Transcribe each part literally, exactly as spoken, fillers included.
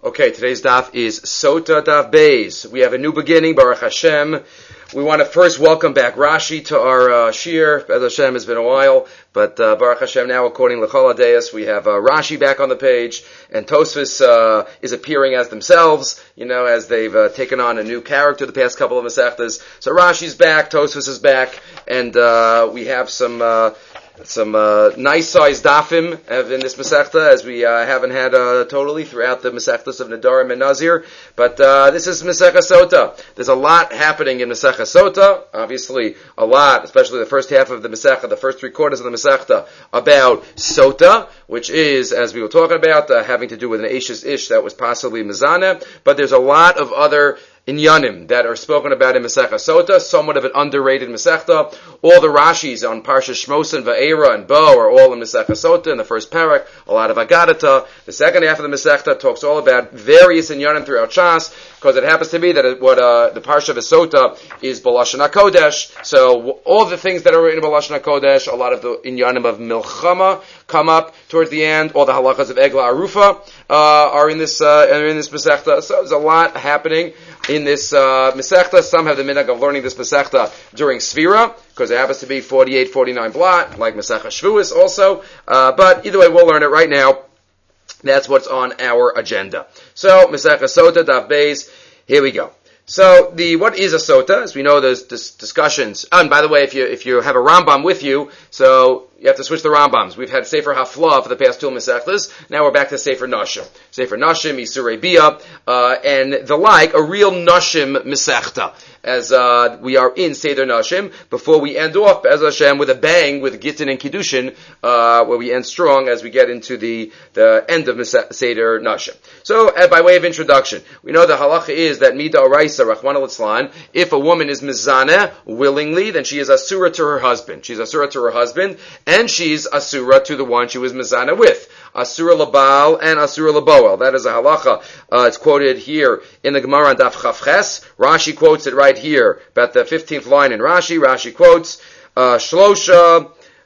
Okay, today's daf is Sota Daf Beis. We have a new beginning, Baruch Hashem. We want to first welcome back Rashi to our uh, shir. As Hashem, has been a while, but uh, Baruch Hashem now, according to L'chol Hadeis, we have uh, Rashi back on the page, and Tosfos uh, is appearing as themselves, you know, as they've uh, taken on a new character the past couple of Masechtas. So Rashi's back, Tosfos is back, and uh, we have some... Uh, Some uh, nice-sized dafim in this Masechta, as we uh, haven't had uh, totally throughout the Masechtas of Nedarim and Nazir. But uh, this is Masechta Sota. There's a lot happening in Masechta Sota. Obviously, a lot, especially the first half of the Masechta, the first three quarters of the Masechta, about Sota, which is, as we were talking about, uh, having to do with an Ashes Ish that was possibly Mizana. But there's a lot of other Inyanim that are spoken about in Masechta Sota, somewhat of an underrated Masechta. All the Rashis on Parsha Shmos and Va'era and Bo are all in Masechta Sota in the first parak, a lot of Agadata. The second half of the Masechta talks all about various Inyanim throughout Shas, because it happens to be that it, what uh, the Parsha of Sota is Balashon HaKodesh. So all the things that are written in Balashon HaKodesh, a lot of the Inyanim of Milchama come up towards the end. All the halachas of Egla Arufa uh, are in this uh, are in this Masechta. So there's a lot happening in this uh, Masechta. Some have the minhag of learning this Masechta during Sfira, because it happens to be forty-eight, forty-nine blot, like Masechta Shvuos also. Uh, but either way, we'll learn it right now. That's what's on our agenda. So, Masechta Sota, Daf Beis, here we go. So, the what is a Sota? As we know, there's dis- discussions. Oh, and by the way, if you if you have a Rambam with you, so you have to switch the Rambams. We've had Sefer Haflah for the past two Masechtas. Now we're back to Sefer Nashim. Sefer Nashim, Isurei Bia, uh, and the like, a real Nashim Masechta. As uh, we are in Seder Nashim, before we end off, Be'ez Hashem, with a bang, with Gittin and Kiddushin, uh, where we end strong as we get into the, the end of Seder Nashim. So, uh, by way of introduction, we know the halacha is that Mida Oraisa, Rachmana Litzlan, if a woman is Mizaneh willingly, then she is Asura to her husband. She's Asura to her husband, and she's Asura to the one she was Mizaneh with. Asura Labal and Asura Laboel. That is a halacha. Uh, it's quoted here in the Gemara on Daf Chavches. Rashi quotes it right here, about the fifteenth line in Rashi. Rashi quotes, uh, Shlosha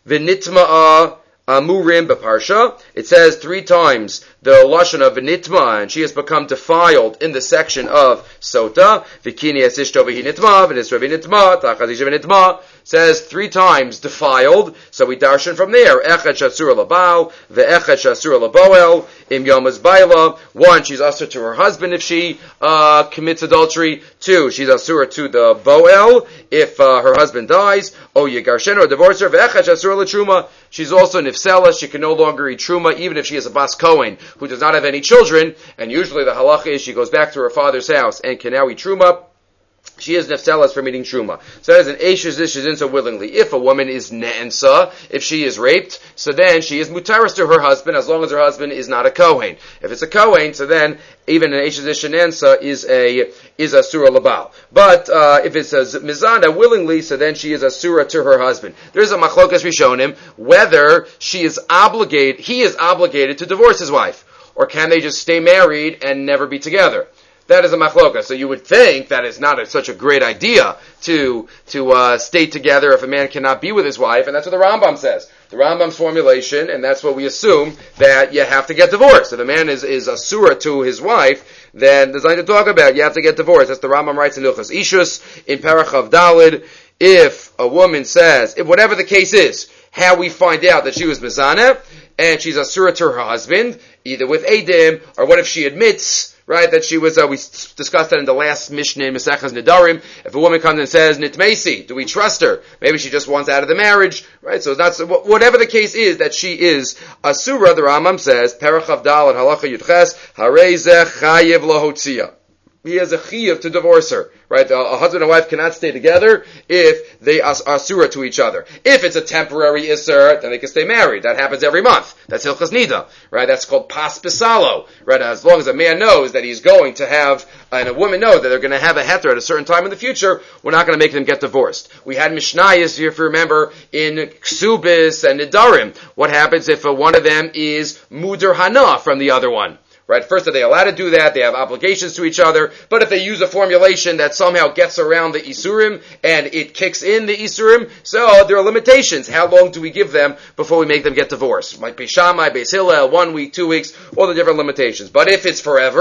v'nitma'a amurim b'parsha. It says three times the lashon of v'nitma, and she has become defiled in the section of Sota. V'kini es ishto v'hinitma, v'nisra v'nitma, tachazisha v'nitma. Says three times defiled, so we darshan from there. Echet shasura labal, ve'echet shasura laboel, im yomas baila. One, she's asur to her husband if she uh, commits adultery. Two, she's asur to the boel if uh, her husband dies. O yegarshen or divorce her. Ve'echet shasura latruma. She's also nifsela. She can no longer eat truma, even if she is a bas kohen who does not have any children. And usually the halacha is she goes back to her father's house and can now eat truma. She is nefselas from eating truma. So that is an eishes ish is in so willingly. If a woman is ne'ensa, if she is raped, so then she is mutaris to her husband as long as her husband is not a kohen. If it's a kohen, so then even an eishes ish nensa is a is a surah labal. But uh, if it's a mizana willingly, so then she is a surah to her husband. There is a machlokas rishonim whether she is obligated, he is obligated to divorce his wife, or can they just stay married and never be together? That is a machloka. So you would think that it's not a, such a great idea to to uh, stay together if a man cannot be with his wife, and that's what the Rambam says. The Rambam's formulation, and that's what we assume, that you have to get divorced. If a man is, is a surah to his wife, then there's nothing to talk about. You have to get divorced. That's the Rambam writes in Ilchas Ishus, in Parachav Dalid. If a woman says, if whatever the case is, how we find out that she was Mizaneh, and she's a surah to her husband, either with Edim, or what if she admits, right, that she was, uh, we discussed that in the last Mishnah in Mesechas Nedarim. If a woman comes and says, Nitmesi, do we trust her? Maybe she just wants out of the marriage, right? So that's, whatever the case is, that she is a surah, the Rambam says, Perach Avdal and Halacha Yudches, Harei Zeh Chayev Lahotzia. He has a chiyuv to divorce her, right? A, a husband and wife cannot stay together if they are asura to each other. If it's a temporary isur, then they can stay married. That happens every month. That's hilchas nida, right? That's called pas pisalo, right? As long as a man knows that he's going to have, and a woman knows that they're going to have a heter at a certain time in the future, we're not going to make them get divorced. We had mishnayos, if you remember, in ksubis and nidarim. What happens if uh, one of them is muder hana from the other one? Right? First, are they allowed to do that? They have obligations to each other. But if they use a formulation that somehow gets around the Isurim and it kicks in the Isurim, so there are limitations. How long do we give them before we make them get divorced? Like Beis Shammai, Beis Hillel, one week, two weeks, all the different limitations. But if it's forever,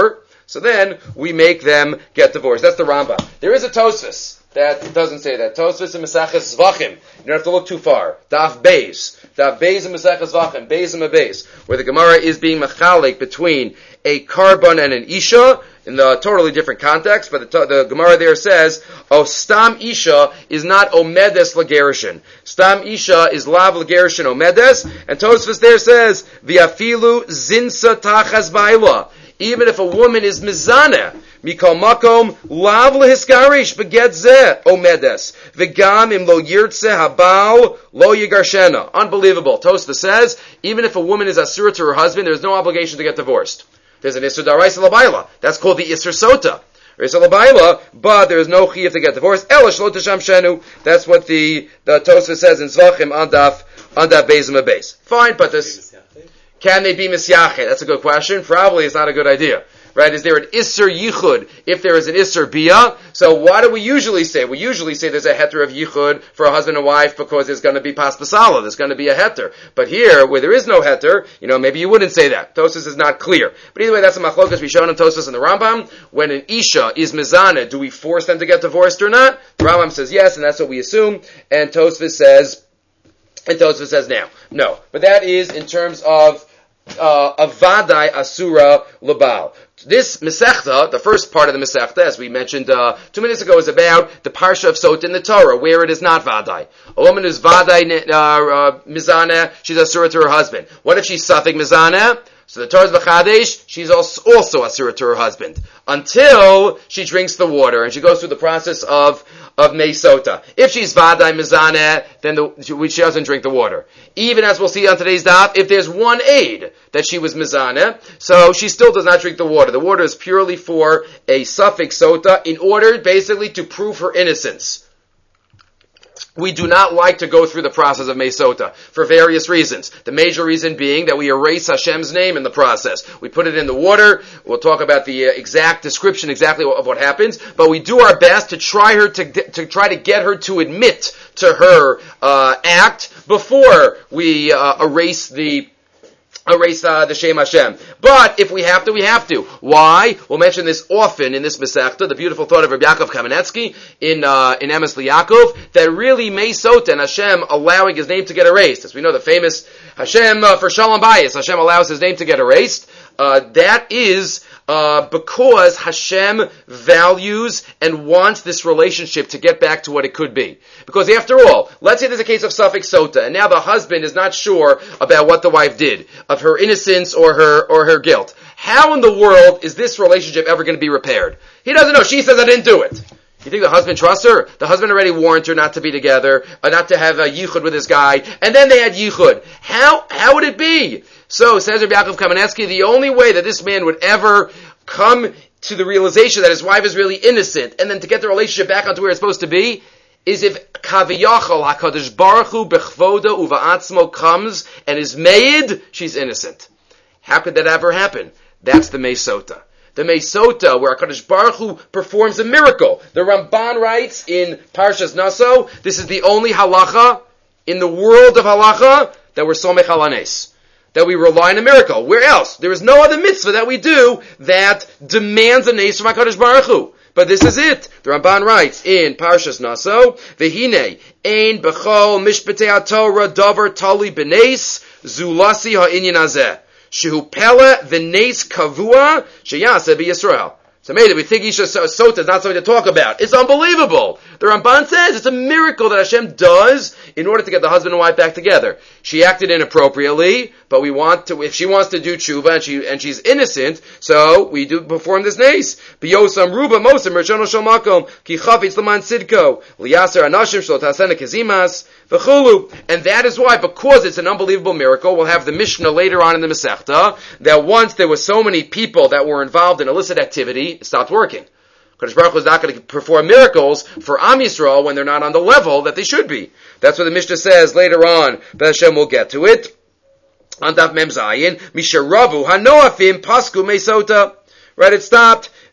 So then we make them get divorced. That's the Rambam. There is a Tosfos that doesn't say that. Tosfos in Maseches Zvachim. You don't have to look too far. Daf Beis. Daf Beis in Maseches Zvachim. Beis and Beis. Where the Gemara is being machalik between a carbon and an Isha in the totally different context, but the, the Gemara there says, "Oh, Stam Isha is not Omedes Lagerishin. Stam Isha is Lav Lagerishin Omedes," and Tosfos there says, "V'afilu Zinsa Tachas Baila." Even if a woman is Mizaneh, Mikol Makom Lav Lehiskarish Begedzeh Omedes V'gam Im Lo Yirtze Habal Lo Yigarshena. Unbelievable. Tosfos says, even if a woman is Asura to her husband, there is no obligation to get divorced. There's an Isser Daraisa Labaila. That's called the Isser Sota. Isser Labaila, but there is no chiyuv to get divorced. Ela Shlo Tisham Shenu. That's what the, the Tosfos says in Zvachim on Daf, on Daf Beis and Beis. Fine, but this, can they be Misyachet? That's a good question. Probably it's not a good idea. Right? Is there an Isser Yichud if there is an Isser Bia? So why do we usually say? We usually say there's a heter of Yichud for a husband and wife because there's going to be Pas Basala. There's going to be a heter. But here, where there is no heter, you know, maybe you wouldn't say that. Tosfos is not clear. But either way, that's a machlokas we shown in Tosfos and the Rambam. When an Isha is Mizaneh, do we force them to get divorced or not? The Rambam says yes, and that's what we assume. And Tosfos says, and Tosfos says now. No. But that is in terms of uh, Avadai Asura Labal. This Masechta, the first part of the Masechta, as we mentioned uh, two minutes ago, is about the Parsha of Sot in the Torah, where it is not Vadai. A woman is Vadai uh, uh, Mizaneh, she's Asura to her husband. What if she's Safek Mizaneh? So the Torah is B'chadesh, she's also Asura to her husband. Until she drinks the water, and she goes through the process of of Meisota. If she's Vadai Mizaneh, then the, she, she doesn't drink the water. Even as we'll see on today's daf, if there's one aid that she was Mizaneh, so she still does not drink the water. The water is purely for a suffix sota in order basically to prove her innocence. We do not like to go through the process of Meisota for various reasons. The major reason being that we erase Hashem's name in the process. We put it in the water. We'll talk about the uh, exact description exactly of what happens, but we do our best to try her to to try to get her to admit to her uh, act before we uh, erase the erase uh, the Shem Hashem. But if we have to, we have to. Why? We'll mention this often in this Masechta, the beautiful thought of Rabbi Yaakov Kamenetsky in uh, in Emes L'Yaakov, that really Meisot and Hashem allowing his name to get erased. As we know, the famous Hashem uh, for Shalom Bayis, Hashem allows his name to get erased. Uh, that is uh, because Hashem values and wants this relationship to get back to what it could be. Because after all, let's say there's a case of suffix sota, and now the husband is not sure about what the wife did, of her innocence or her or her guilt. How in the world is this relationship ever going to be repaired? He doesn't know. She says, I didn't do it. You think the husband trusts her? The husband already warned her not to be together, uh, not to have a yichud with this guy, and then they had yichud. How how would it be? So, says Rabbi Yaakov Kamenetsky, the only way that this man would ever come to the realization that his wife is really innocent, and then to get the relationship back onto where it's supposed to be, is if Kaviyachol HaKadosh Baruch Hu Bechvoda Uva'atzmo comes and is made, she's innocent. How could that ever happen? That's the Meisota. The Meisota, where HaKadosh Baruch Hu performs a miracle. The Ramban writes in Parshas Naso, this is the only halacha in the world of halacha that we're somech al hanes, that we rely on a miracle. Where else? There is no other mitzvah that we do that demands a nes from HaKadosh Baruch Hu. But this is it. The Ramban writes in Parshas Naso, V'hine, ein b'chol mishpatei HaTorah davar tali b'nes zulasi ha'inyan hazeh. Shehu pele v'nes kavua sheyaseh b'Yisrael. So maybe we think Isha Sota is not something to talk about. It's unbelievable. The Ramban says it's a miracle that Hashem does in order to get the husband and wife back together. She acted inappropriately, but we want to, if she wants to do tshuva and she and she's innocent, so we do perform this nace. Biyosam ruba mosam mershono shel makom ki chafitz l'man sidko liyaser anashim shel tasena kezimas v'chulu. And that is why, because it's an unbelievable miracle, we'll have the Mishnah later on in the Masechta that once there were so many people that were involved in illicit activity, it stopped working. Kadosh Baruch Hu is not going to perform miracles for Am Yisrael when they're not on the level that they should be. That's what the Mishnah says later on. But Hashem will get to it. On Daf Mem Zayin, Misharavu Hanoafim Pasku Meisota. Right, it stopped.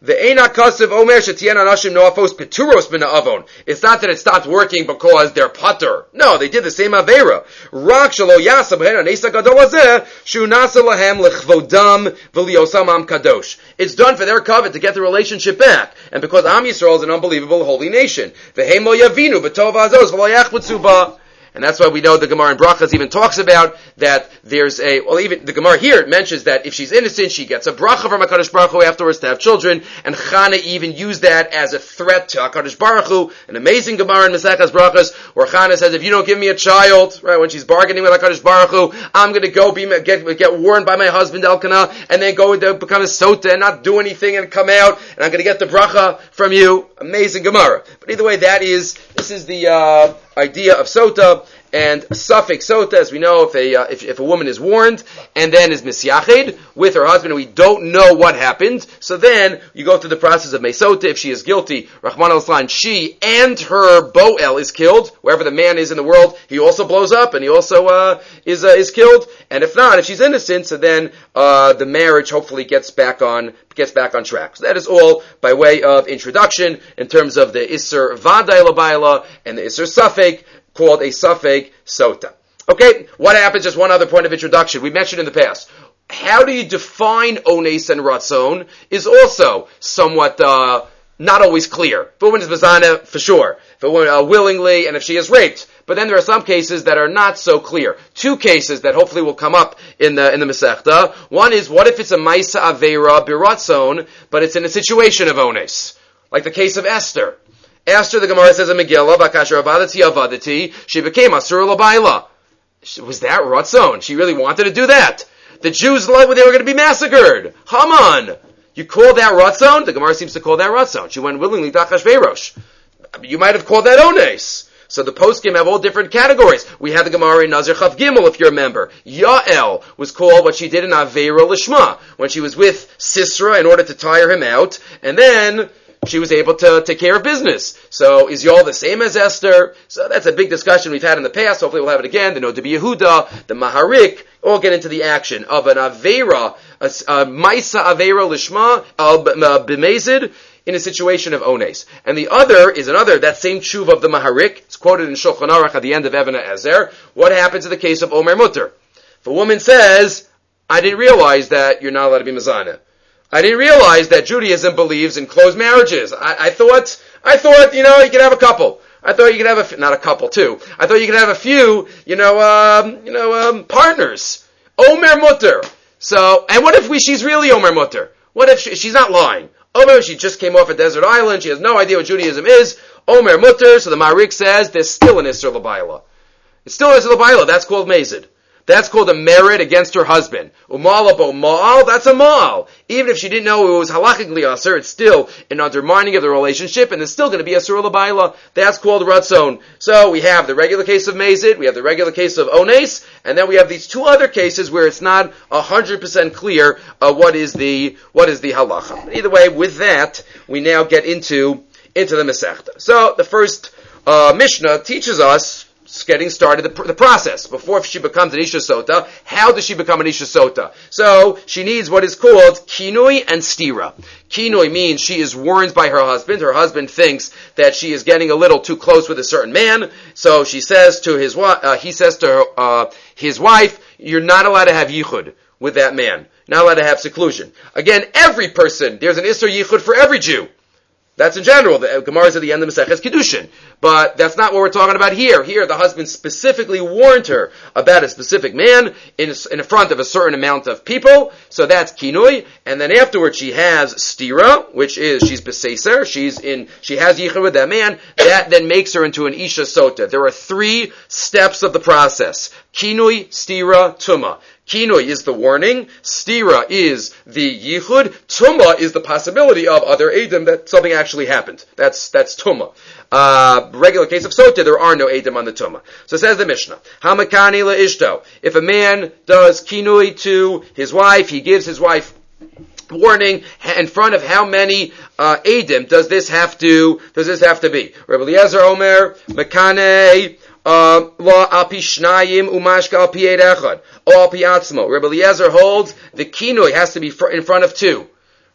The Eina Kasev Omer Shetien Anashim Noafos Peturos B'na Avon. It's not that it stopped working because they're putter. No, they did the same Avera. Rak Shalo Yasa B'hen Anesa Gadol Hazeh Shu Nasa Lahem Lechvodam V'liosam Am Kadosh. It's done for their covet to get the relationship back. And because Am Yisrael is an unbelievable holy nation. V'hem Lo Yavinu B'tov Azos V'lo Yachbutzu Ba. And that's why we know the Gemara in Brachas even talks about that there's a, well even the Gemara here mentions that if she's innocent, she gets a bracha from HaKadosh Baruch Hu afterwards to have children, and Chana even used that as a threat to HaKadosh Baruch Hu, an amazing Gemara in Maseches Brachas, where Chana says, if you don't give me a child, right, when she's bargaining with HaKadosh Baruch Hu, I'm gonna go be, get, get warned by my husband Elkanah, and then go and become a sota and not do anything and come out, and I'm gonna get the bracha from you. Amazing Gemara. But either way, that is, this is the, uh, idea of sota, and a suffix sota, as we know, if a uh, if, if a woman is warned and then is misyached with her husband, and we don't know what happened, so then you go through the process of mesota. If she is guilty, Rahman al-Islan, she and her boel is killed. Wherever the man is in the world, he also blows up and he also uh, is uh, is killed. And if not, if she's innocent, so then uh, the marriage hopefully gets back on gets back on track. So that is all by way of introduction in terms of the Isser Vaday Labayla and the Isser Safek, called a Safek Sota. Okay, what happens? Just one other point of introduction. We mentioned in the past. How do you define Ones and Ratzon is also somewhat uh, not always clear. If a woman is Mazana, for sure. If a woman uh, willingly, and if she is raped. But then there are some cases that are not so clear. Two cases that hopefully will come up in the in the Masechta. One is, what if it's a Maisa Aveira Biratzon, but it's in a situation of Ones? Like the case of Esther. Esther, the Gemara says in Megillah, Bakasher Avadati Avadati, she became Asur Labaila. Was that Ratzon? She really wanted to do that. The Jews loved when they were going to be massacred. Haman. You call that Ratzon? The Gemara seems to call that Ratzon. She went willingly to Achashverosh. You might have called that Ones. So the poskim have all different categories. We had the Gemara in Nazir Chav Gimel, if you remember. Yael was called what she did in Aveira Lishma, when she was with Sisera in order to tire him out, and then she was able to take care of business. So is Yael the same as Esther? So that's a big discussion we've had in the past. Hopefully we'll have it again. The Nodabi Yehuda, the Maharik, all get into the action of an Aveira, a, a Maisa Aveira Lishma, a B'mezid, in a situation of Ones. And the other is another, that same tshuva of the Maharik. It's quoted in Shulchan Aruch at the end of Even HaEzer. What happens in the case of Omer Mutter? If a woman says, I didn't realize that you're not allowed to be Mazana. I didn't realize that Judaism believes in closed marriages. I, I thought, I thought, you know, you could have a couple. I thought you could have a, not a couple too. I thought you could have a few, you know, um, you know, um, partners. Omer Mutter. So, and what if we, she's really Omer Mutter? What if she, she's not lying? Omer, she just came off a desert island. She has no idea what Judaism is. Omer Mutter. So the Maharik says there's still an Isser L'Baila. It's still an Isser L'Baila. That's called Mezid. That's called a merit against her husband. Umal abo ma'al, that's a ma'al. Even if she didn't know it was halachically asur, it's still an undermining of the relationship, and there's still going to be asur l'bayla. That's called ratzon. So we have the regular case of mezid, we have the regular case of ones, and then we have these two other cases where it's not a hundred percent clear uh, what is the what is the halacha. Either way, with that, we now get into into the Masechta. So the first uh, Mishnah teaches us, getting started, the, the process. Before she becomes an Isha Sota, how does she become an Isha Sota? So, she needs what is called Kinui and Stira. Kinui means she is warned by her husband. Her husband thinks that she is getting a little too close with a certain man. So, she says to his wife, uh, he says to her, uh, his wife, you're not allowed to have yichud with that man. Not allowed to have seclusion. Again, every person, there's an Isser yichud for every Jew. That's in general. The Gemara is at the end of Maseches Kedushin. But that's not what we're talking about here. Here, the husband specifically warned her about a specific man in, in front of a certain amount of people. So that's Kinui. And then afterwards she has Stira, which is, she's Beseser. She's in, she has Yichud with that man. That then makes her into an Isha Sota. There are three steps of the process. Kinui, Stira, Tuma. Kinui is the warning, Stira is the Yichud, Tuma is the possibility of other Edom that something actually happened. That's that's Tuma. Uh, regular case of Sota, there are no Edom on the Tuma. So says the Mishnah, Hamakani la Ishto. If a man does Kinui to his wife, he gives his wife warning in front of how many uh, Edom does this have to does this have to be? Rabbi Eliezer Omer, Makane, Uh, la alpi shnayim umashka alpi ed echad o alpi atzmo. Rabbi Eliezer holds the kinui has to be fr- in front of two.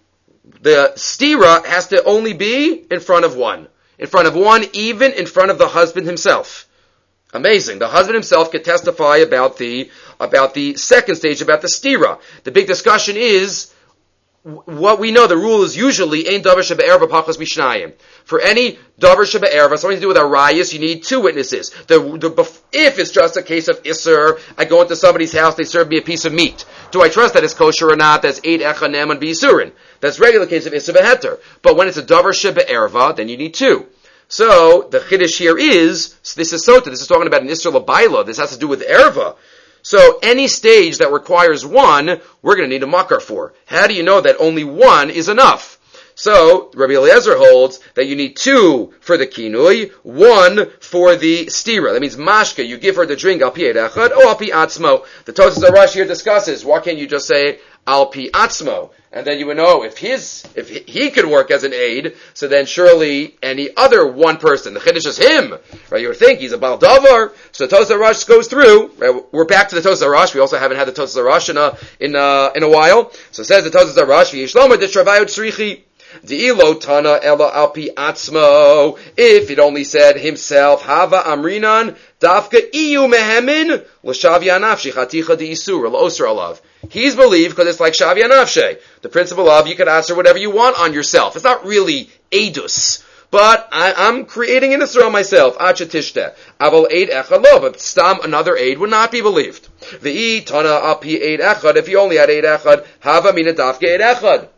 the stira has to only be in front of one. In front of one, even in front of the husband himself. Amazing. The husband himself could testify about the, about the second stage, about the stira. The big discussion is, what we know, the rule is usually ein davar shebe'erva pachas mishnayim. For any davar shebe'erva, something to do with a rayas, you need two witnesses. The, the, if it's just a case of isser, I go into somebody's house, they serve me a piece of meat. Do I trust that it's kosher or not? That's eight echanem and b'yisurin. That's regular case of isser beheter. But when it's a davar shebe'erva, then you need two. So the chiddush here is, this is sota. This is talking about an isser l'bayla. This has to do with erva. So any stage that requires one, we're going to need a makar for. How do you know that only one is enough? So Rabbi Eliezer holds that you need two for the kinui, one for the stira. That means mashka, you give her the drink al pi echad, or al pi atzmo. The Tosfos Arash here discusses, why can't you just say al pi atzmo? And then you would know if his, if he could work as an aid, so then surely any other one person, the chiddush is him, right? You would think he's a Baal Davar. So the Tosfos Arash goes through. Right? We're back to the Tosfos Arash. We also haven't had the Tosfos Arash in a in a, in a while. So it says the Tosfos Arash, v'yishlomer d'shravayot tzrichi. Di'ilo tana ela alpi atzmo. If it only said himself, hava amrinan dafka iyu mehemin l'shavya nafshi chaticha di'isur l'osr alav. He's believed because it's like shavya nafshe. The principle of you can answer whatever you want on yourself. It's not really edus. But I, I'm creating an Israel myself. Achatishte. Aval eid echad lo. But stam, another aid would not be believed. V'i tana api eid echad. If you only had eid echad, hava mina dafka eid echad.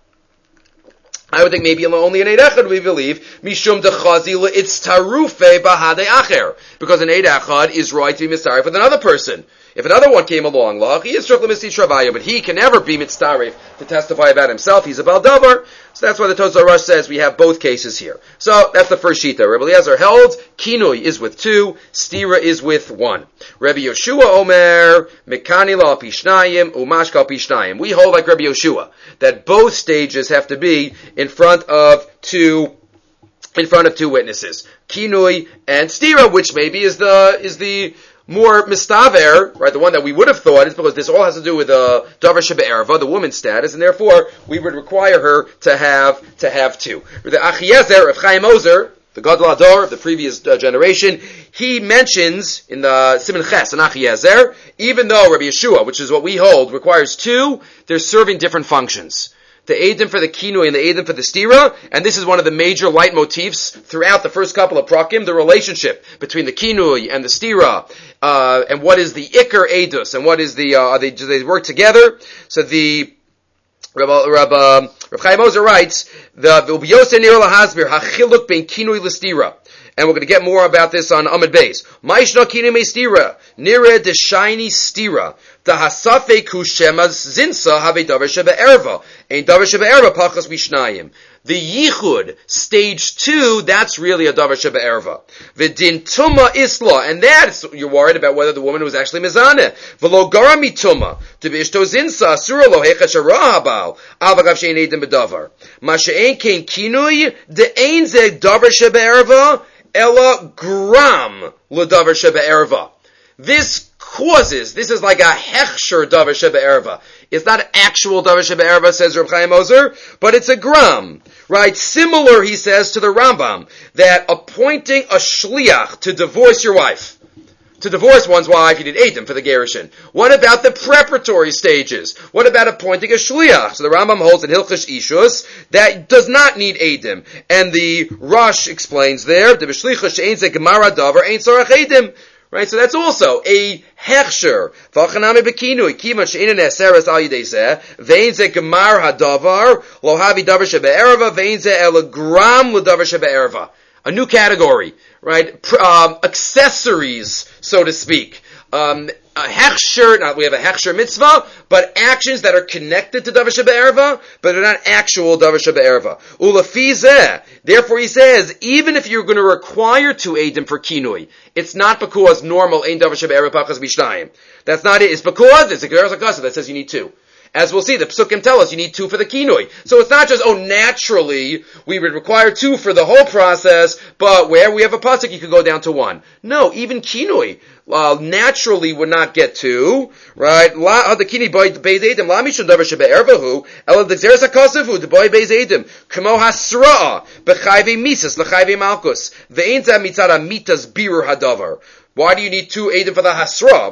I would think maybe only an Eid Echad we believe, Mishum dechazi le'itztarufe bahadei acher. Because an Eid Echad is right to be mitzaref with another person. If another one came along, lach, he is strictly mitzvah travaya, but he can never be mitzaref to testify about himself. He's a Baal Davar. So that's why the Tosfos Arash says we have both cases here. So that's the first shita. Rabbi Eliezer held, kinui is with two, stira is with one. Rabbi Yoshua Omer, mekani la pishnayim, umashka pishnayim. We hold like Rabbi Yoshua, that both stages have to be in front of two, in front of two witnesses. Kinui and stira, which maybe is the, is the, more mistaver, right, the one that we would have thought is because this all has to do with the uh, davar shebe'erva, the woman's status, and therefore we would require her to have to have two. The Achiezer of Chaim Ozer, the Gadol Hador of the previous uh, generation, he mentions in the Siman Ches and Achiezer, even though Rabbi Yeshua, which is what we hold, requires two, they're serving different functions. The Eidim for the Kinui and the Eidim for the Stira, and this is one of the major leitmotifs throughout the first couple of Prakim, the relationship between the Kinui and the Stira, uh, and what is the Iker Eidus, and what is the, uh, they, do they work together? So the, Rabbi, Rabbi, Rabbi Chaim Ozer writes, the, V'ubiyoseh nir lahasbir, hachiluk ben Kinui l'Stira. And we're going to get more about this on Amud Beis. Ma'ishna kinui me stira, nire de shiny stira. The hasafe kushema zinsa have davar shebe'erva. Ein davar shebe'erva pachas mishnayim. The yichud, stage two, that's really a davar shebe'erva. V'din tuma isla, and that's, you're worried about whether the woman was actually mizaneh. V'lo gara mituma, to b'ishto zinsa, asura lo hecha shara habal, avagav she'ein edim b'davar. Ma she'ein kein kinui, de ein ze davar shebe'erva, ela gram l'davar shebe'erva. This causes, this is like a hechsher davar shebe'erva. It's not actual davar shebe'erva, says Reb Chaim Ozer, but it's a gram. Right? Similar, he says, to the Rambam, that appointing a shliach to divorce your wife. To divorce one's wife, you need Eidim for the Gerushin. What about the preparatory stages? What about appointing a shliach? So the Rambam holds in Hilchos Ishus that does not need Eidim. And the Rosh explains there, the B'shlicha she'ein ze gemara davar, ein tzarach Eidim. Right, so that's also a hechsher. V'achanami b'kinui, kivan she'ein ne'aseres al yidei zeh, ve'ein ze gemar hadavar, lo havi davar shebe'erva, ve'ein ze el gram l'davar shebe'erva. A new category, right? Um, accessories, so to speak. Um, a hechsher, not we have a hechsher mitzvah, but actions that are connected to davar shebe'erva, but are not actual davar shebe'erva. Ulafi zeh. Therefore, he says, even if you're going to require two eidim for kinui, it's not because normal ein davar shebe'erva pachas mishnayim. That's not it. It's because it's a geras hakasa that says you need two. As we'll see, the psukim tell us you need two for the kinui. So it's not just, oh, naturally, we would require two for the whole process, but where we have a pasuk, you could go down to one. No, even kinui, uh, naturally would not get two, right? La, the kini boy beis edim, la mishun davar shebe'ervahu, ela d'gzeres hakasavu, the boy beis edim, kamo hasra'a, b'chayve misas, l'chayve malkus, ve'ein zeh mitzad hamitas birur hadavar. Why do you need two edim for the hasra?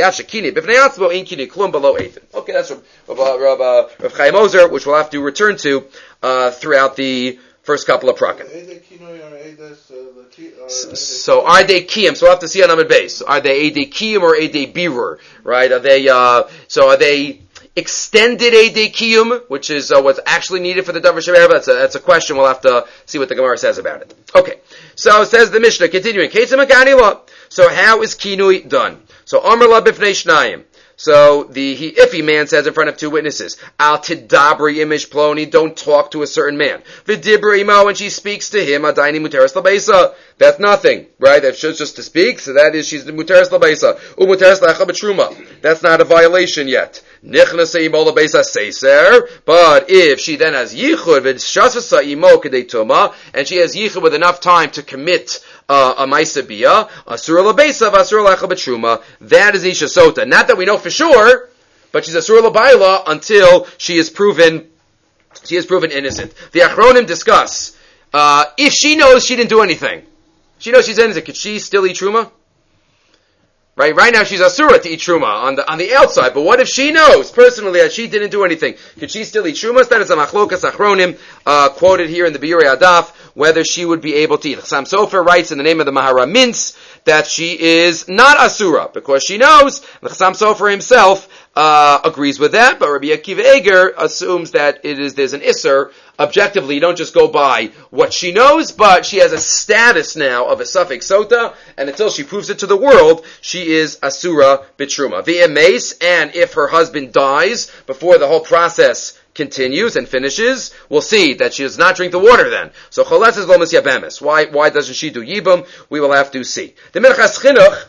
Okay, that's Rav, Rav, Rav, Rav Chaim Ozer, which we'll have to return to uh, throughout the first couple of prakim. So are they kiyum? So we'll have to see on Amud Beis. Are they edei kiyum or edei birur? Right? Are they? Uh, so are they extended edei kiyum, which is uh, what's actually needed for the davar shebe'erva? That's a that's a question. We'll have to see what the Gemara says about it. Okay. So it says the Mishnah, continuing. So how is kinui done? So Amar la b'fnei shnayim. So the he, iffy man says in front of two witnesses, Al tidabri imish ploni, don't talk to a certain man. V'dibra imo, when she speaks to him, adaini muteres labeisa. That's nothing, right? That's just, just to speak, so that is she's muteres labeisa. Umuteres lacha b'truma. That's not a violation yet. Nichnasa imo labeisa seiser. But if she then has yichud v'shasasa imo kedei tuma, and she has yichud with enough time to commit Uh, a maisa bia, asura labeisa, asura lacha b'truma. That is isha sota. Not that we know for sure, but she's asura labayla until she is proven, she is proven innocent. The Achronim discuss, uh, if she knows she didn't do anything, she knows she's innocent, could she still eat truma? Right, right now she's asura to eat truma on the on the outside, but what if she knows personally that she didn't do anything? Could she still eat truma? That is a machlokas achronim uh, quoted here in the Biurei Adaf, whether she would be able to eat. Chassam Sofer writes in the name of the Mahara Mintz that she is not asura because she knows. The Chassam Sofer himself uh, agrees with that, but Rabbi Akiva Eger assumes that it is there's an isser. Objectively, you don't just go by what she knows, but she has a status now of a suffix sota, and until she proves it to the world, she is asura bitruma. Via mace, and if her husband dies before the whole process continues and finishes, we'll see that she does not drink the water then. So choletz is lomas yabemis. Why, why doesn't she do yibum? We will have to see. The Minchas Chinuch,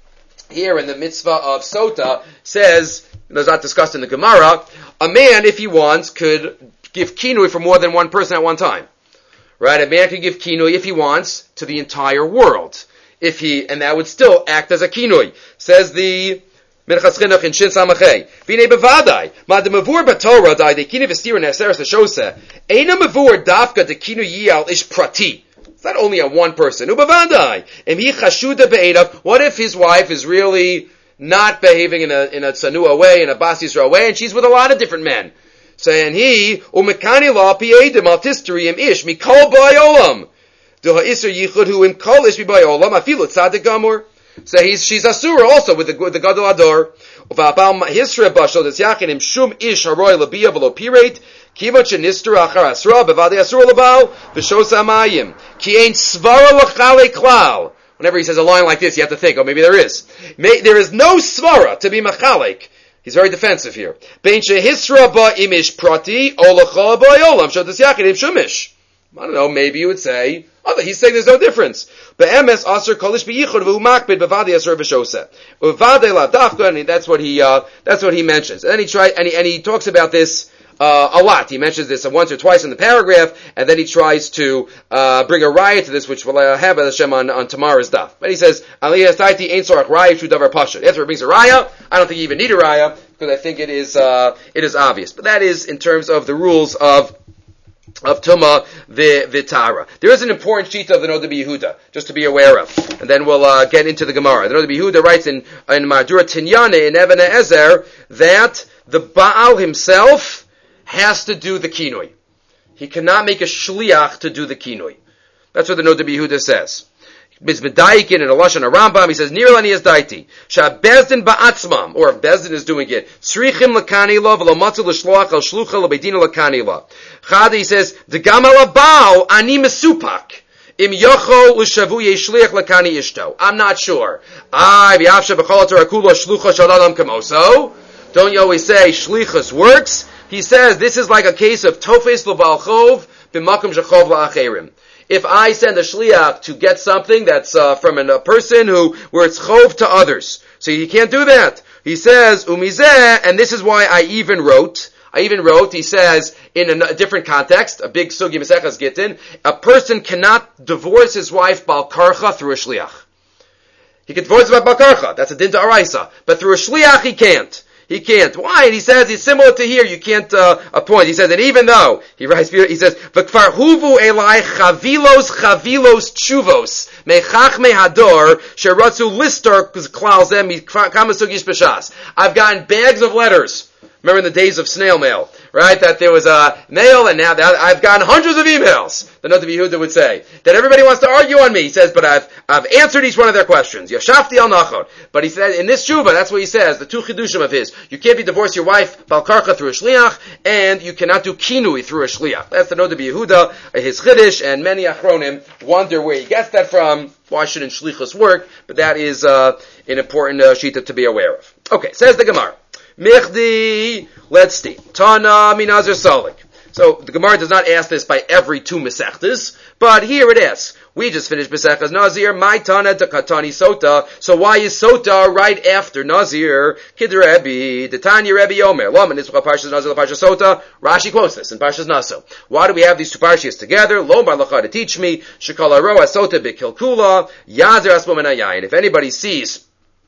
here in the mitzvah of sota, says, it was not discussed in the Gemara, a man, if he wants, could give kinui for more than one person at one time. Right? A man can give kinui, if he wants, to the entire world. If he, and that would still act as a kinui. Says the Minchas Chinuch in Shin Samachay. V'nei bevadai, ma de mavur b'torah dai de kinui v'stir neseres l'shose, eina mavur dafka de kinui yiyal ish prati. It's not only on one person. Ubavadai, em hi chashuda be'edav, what if his wife is really not behaving in a, in a tzanua way, in a bas Yisrael way, and she's with a lot of different men? Saying he, umekani la piedim al tisterium ish mikol bayolam. Do ha'isr yichud hu im kol ish bayolam afilu tzadik gamur. So he's, she's asura also with the, with the gadol ador. Uva'apal hisra bashol des yachinim shum ish haroy labiyah v'lo pirate. Kiva chenistra achar asra bevadi asura labal v'shos amayim. Ki ein svara l'chale klal. Whenever he says a line like this, you have to think, oh, maybe there is. May, there is no svara to be machalik. He's very defensive here. Ben shehisra ba imish prati olacha bayolam shodas yachinim shumish. I don't know. Maybe you would say, oh, he's saying there's no difference. Be'emes aser kolish beyichud v'hu makbid bevadi aser v'shoseh uvade la dafka, and that's what he uh, that's what he mentions. And then he try and he, and he talks about this uh, a lot. He mentions this once or twice in the paragraph, and then he tries to uh, bring a riot to this, which we'll uh, have Hashem on, on tomorrow's daf. But he says, "Aliyah saiti ein sorach raya shu davar pasha." That's where it brings a raya. I don't think you even need a raya because I think it is uh, it is obvious. But that is in terms of the rules of of Tuma Vitara. There is an important sheet of the Noda B'Yehuda, just to be aware of. And then we'll uh, get into the Gemara. The Noda B'Yehuda writes in, in Madura Tinyane in Even Ezer that the Baal himself has to do the kinui. He cannot make a shliach to do the kinui. That's what the Noda B'Yehuda says. Bizbedaikin and Alashon Rambam, he says, Nir lani is daiti. Shah bezdin ba'atzmam, or if bezdin is doing it, Srichim lakani la, v'lo matzu l'shloach al shlucha l'beidina lakani la. Chada, he says, Degam alabao ani mesupak. Im yocho l'shavu yeshliach lakani ishto. I'm not sure. Ay, v'yavsha b'chol atarakula shlucha shadadam kamoso. Don't you always say, shlichus works? He says, this is like a case of tofes l'balchov b'makom shachov la'acherim. If I send a shliach to get something that's uh, from a person who where it's chov to others, so you can't do that. He says, umizeh, and this is why I even wrote, I even wrote, he says, in a, a different context, a big sugi Maseches Gittin, a person cannot divorce his wife bal karcha through a shliach. He can divorce her by bal karcha, that's a din to araisa, but through a shliach he can't. He can't. Why? And he says, he's similar to here, you can't uh, appoint. He says, and even though, he writes, he says, V'kfar huvu elai chavilos chavilos chuvos, mechach mehador, sheratzu listar klal zem kamasugish b'shas. I've gotten bags of letters. Remember in the days of snail mail, right? That there was a mail, and now that I've gotten hundreds of emails. The Note of Yehuda would say that everybody wants to argue on me. He says, but I've I've answered each one of their questions. Yashafti al nachon. But he said in this tshuva, that's what he says. The two chidushim of his: you can't be divorced your wife bal karcha through a shliach, and you cannot do kinui through a shliach. That's the Note of Yehuda, his chiddush, and many achronim wonder where he gets that from. Why shouldn't shlichus work? But that is uh, an important uh, shita to be aware of. Okay, says the Gemara. Michdi, let's see. Tana minazir salik. So the Gemara does not ask this by every two mesechtas, but here it asks. We just finished Mesechtas Nazir. My Tana to Katani Sota. So why is Sota right after Nazir? Kid Rebbe, the Tanya Rebbe Omer. Loman is Parshas Nazir, Parshas Sota. Rashi quotes this in Parshas Naso. Why do we have these two parshas together? Lomar Lacha to teach me. Shekala Roa Sota Bikilkula. Yazir Asmom Enayayin. If anybody sees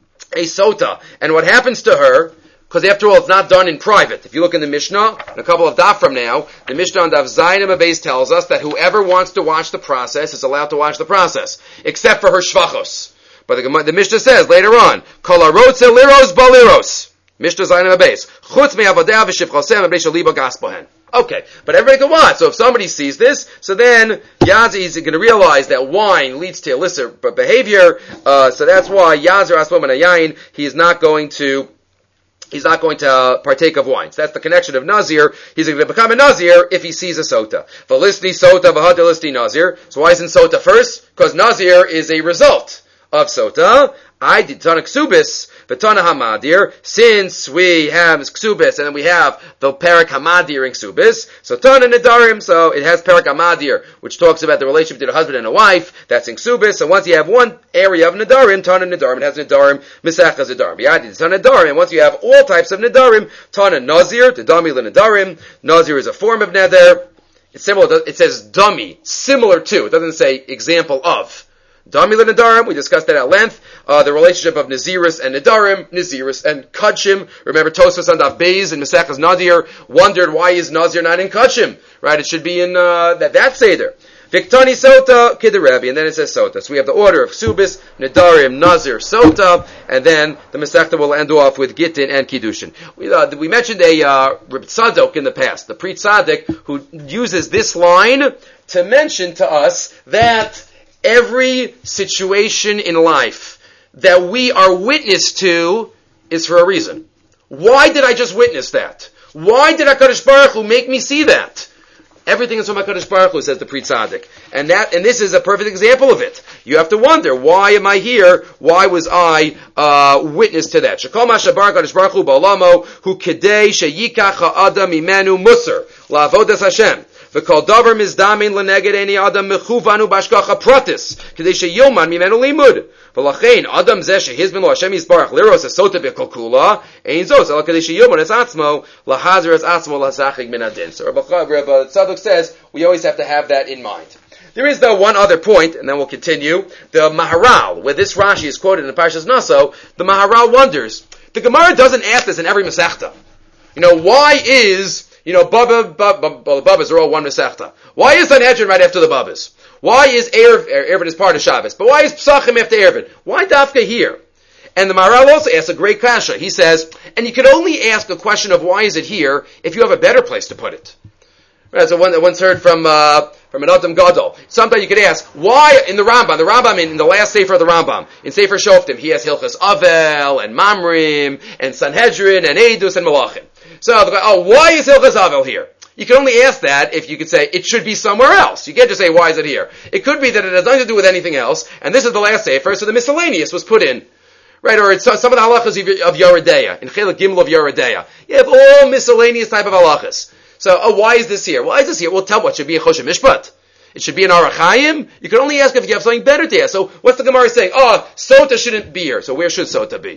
a Sota and what happens to her, because after all, it's not done in private. If you look in the Mishnah, in a couple of daf from now, the Mishnah on daf Zayin Abayz tells us that whoever wants to watch the process is allowed to watch the process, except for her shvachos. But the, the Mishnah says later on, Kol harotze liros baliros. Mishnah Zayin Abayz. Chutz me'avadeh v'shivchosem v'bnei shaliba gaspohen. Okay, but everybody can watch. So if somebody sees this, so then Yazi is going to realize that wine leads to illicit behavior. Uh, so that's why Yazir Asmom Enayayin, he is not going to He's not going to uh, partake of wine. So that's the connection of Nazir. He's going to become a Nazir if he sees a Sota. V'lisni Sota v'hadalisni Nazir. So why isn't Sota first? Because Nazir is a result of Sota. I did Tana Ksubis, V'Tana Hamadir. Since we have Ksubis and then we have the Perak Hamadir in Ksubis, so Tana Nedarim, so it has Perak Hamadir, which talks about the relationship between a husband and a wife. That's in Ksubis. So once you have one area of Nedarim, Tana Nedarim, it has Nedarim, Misachas Nedarim. Yeah, it's Tana Nedarim. Once you have all types of Nedarim, Tana Nazir, Tadami Nedarim. Nazir is a form of Neder. It's similar. It says dummy, similar to. It doesn't say example of. Dami l'Nedarim, we discussed that at length. Uh, the relationship of Naziris and Nedarim, Naziris and Kudshim. Remember Tosfos on Daf Beis in Mesechus Nadir wondered why is Nazir not in Kudshim? Right, it should be in uh, that that Seder. Viktani Sota, Kid Rebbe, and then it says Sota. So we have the order of Ksubis, Nedarim, Nazir, Sota, and then the Masechta will end off with Gittin and Kiddushin. We, uh, we mentioned a uh, Reb Tzadok in the past, the Pri Tzaddik, who uses this line to mention to us that every situation in life that we are witness to is for a reason. Why did I just witness that? Why did HaKadosh Baruch Hu make me see that? Everything is from HaKadosh Baruch Hu, says the Pri Tzaddik. And that, and this is a perfect example of it. You have to wonder, why am I here? Why was I, uh, witness to that? Shekol ma shabar HaKadosh Baruch Hu ba'olamo, hu kedei sheyikach ha'adam imenu musar, la'avodas Hashem. V'kol davar mizdamin l'neged eni adam mechuvanu b'ashkacha pratis, kedei sheyilman mimenu limud. V'lachein adam zeh shehizmin lo Hashem yisbarach liros esota b'kol kula, ein zos, ala kedei sheyilman es atzmo, lahazir es atzmo lahzachig min adin. So Rabbi Tzadok says, we always have to have that in mind. There is, though, one other point, and then we'll continue. The Maharal, where this Rashi is quoted in Parshas Naso, the Maharal wonders. The Gemara doesn't ask this in every Masechta. You know, why is, you know, Baba, Baba, well, the Babas are all one Masechta. Why is Sanhedrin right after the Babas? Why is Erev, Erev is part of Shabbos? But why is Psachim after Erev? Why Dafka here? And the Maharal also asks a great kasha. He says, and you can only ask a question of why is it here if you have a better place to put it. Right, so one, once heard from uh, from an Adam Gadol. Sometimes you could ask, why in the Rambam, the Rambam in, in the last Sefer of the Rambam, in Sefer Shoftim, he has Hilchas Avel, and Mamrim, and Sanhedrin, and Eidus, and Malachim. So, oh, why is Hilchas Avel here? You can only ask that if you could say, it should be somewhere else. You can't just say, why is it here? It could be that it has nothing to do with anything else, and this is the last Sefer, so the miscellaneous was put in. Right, or it's some of the halachas of Yeridea, in Chelik Gimel of Yeridea. You have all miscellaneous type of halachas. So, oh, why is this here? Why is this here? Well, tell what, it should be a Choshen Mishpat. It should be an Arachayim. You can only ask if you have something better to ask. So, what's the Gemara saying? Oh, Sota shouldn't be here. So, where should Sota be?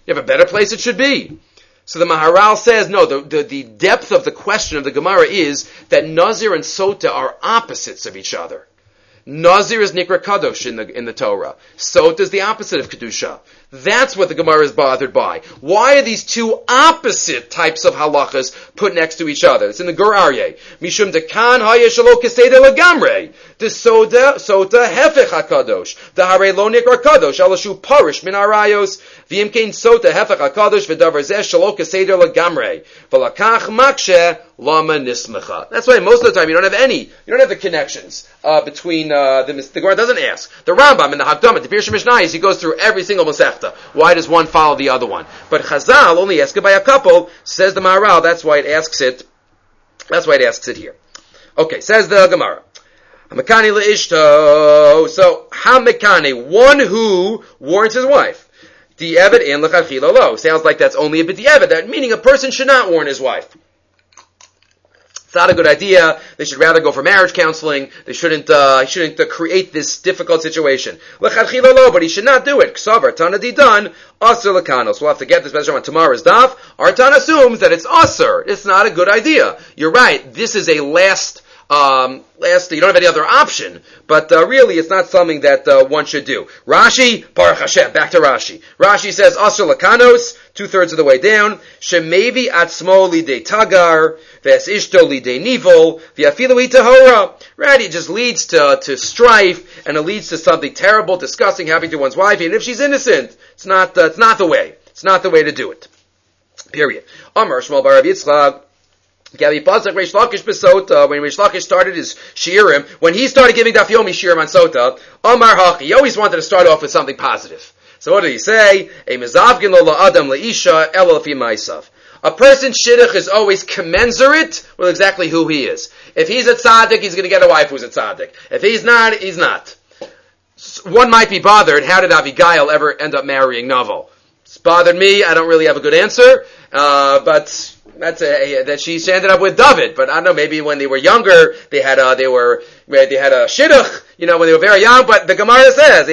You have a better place it should be. So the Maharal says, no, the, the, the depth of the question of the Gemara is that Nazir and Sota are opposites of each other. Nazir is Nikra Kadosh in the, in the Torah. Sota is the opposite of Kedusha. That's what the Gemara is bothered by. Why are these two opposite types of halachas put next to each other? It's in the Gur Aryeh. Mishum dekan haya shelo keseder legamre. The soda, sota hefech hakadosh. The hare lo nikra kadosh. Alashu parish min arayos. V'im kein sota hefech hakadosh v'davar zeh shelo keseder legamre. V'lakach makshe lama nismecha. That's why most of the time you don't have any, you don't have the connections uh, between uh, the the Gemara doesn't ask. The Rambam in the Hakdamah, the Pirush Mishnayos, he goes through every single Masechta. Why does one follow the other one? But Chazal only asks it by a couple, says the Maharal, that's why it asks it, that's why it asks it here. Okay, says the Gemara. Hamekani le'ishto. So, Hamekani, one who warns his wife. Di'evet in l'chadchila lo. Sounds like that's only a bit di'evet, that meaning a person should not warn his wife. It's not a good idea. They should rather go for marriage counseling. They shouldn't, uh, shouldn't uh, create this difficult situation. L'chadchila lo, but he should not do it. Ksavar, Tana didan, asur l'kanos. We'll have to get this message on tomorrow's daf. Our Tana assumes that it's asur. It's not a good idea. You're right. This is a last, um, last, you don't have any other option. But, uh, really, it's not something that, uh, one should do. Rashi, Baruch Hashem, back to Rashi. Rashi says, asur l'kanos, two-thirds of the way down. Shemevi atzmo lidei tagar. Ves ishto lidei nivol, v'afilu itahora. Right, it just leads to, to strife, and it leads to something terrible, disgusting happening to one's wife, even if she's innocent. It's not, uh, it's not the way. It's not the way to do it. Period. Amar Shmuel bar Rav Yitzchak. Gabi Pasach Reish Lakish besota. When Reish Lakish started his shiurim, when he started giving Daf Yomi shiurim on Sota, Amar Hachi, he always wanted to start off with something positive. So what did he say? A mezavgin lo la'adam le'isha elo fi ma'asav. A person's shidduch is always commensurate with exactly who he is. If he's a tzaddik, he's going to get a wife who's a tzaddik. If he's not, he's not. One might be bothered, how did Abigail ever end up marrying Naval? It's bothered me, I don't really have a good answer, uh, but that's a, that she ended up with David. But I don't know, maybe when they were younger, they had a, they were, they had a shidduch, you know, when they were very young, but the Gemara says,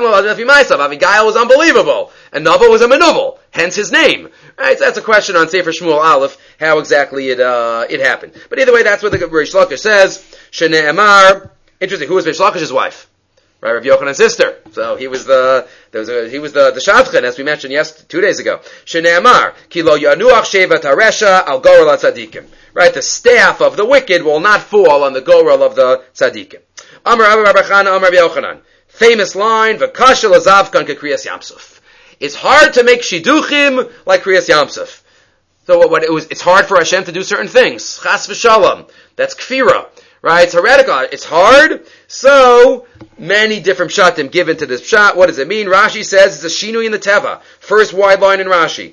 Abigail was unbelievable, and Naval was a menuvel, hence his name. Right, so that's a question on Sefer Shmuel Aleph, how exactly it uh, it happened. But either way, that's what the Reish Lakish says. Shnei Amar. Interesting. Who was Reish Lakish's wife? Right, Rav Yochanan's sister. So he was the there was a, he was the the shadchan, as we mentioned yes two days ago. Shnei Amar. Ki lo yanuach shevat haresha al gorel tzadikim. Right, the staff of the wicked will not fall on the gorel of the tzadikim. Amar Rabbi Chana Amar Rav Yochanan. Famous line: V'kasha lazavkan kekriyas yamsuf. It's hard to make shidduchim like Kriyas Yamsuf. So what, what it was, it's hard for Hashem to do certain things. Chas v'shalom. That's kfira. Right? It's heretical. It's hard. So, many different pshatim given to this pshat. What does it mean? Rashi says it's a shinui in the teva. First wide line in Rashi.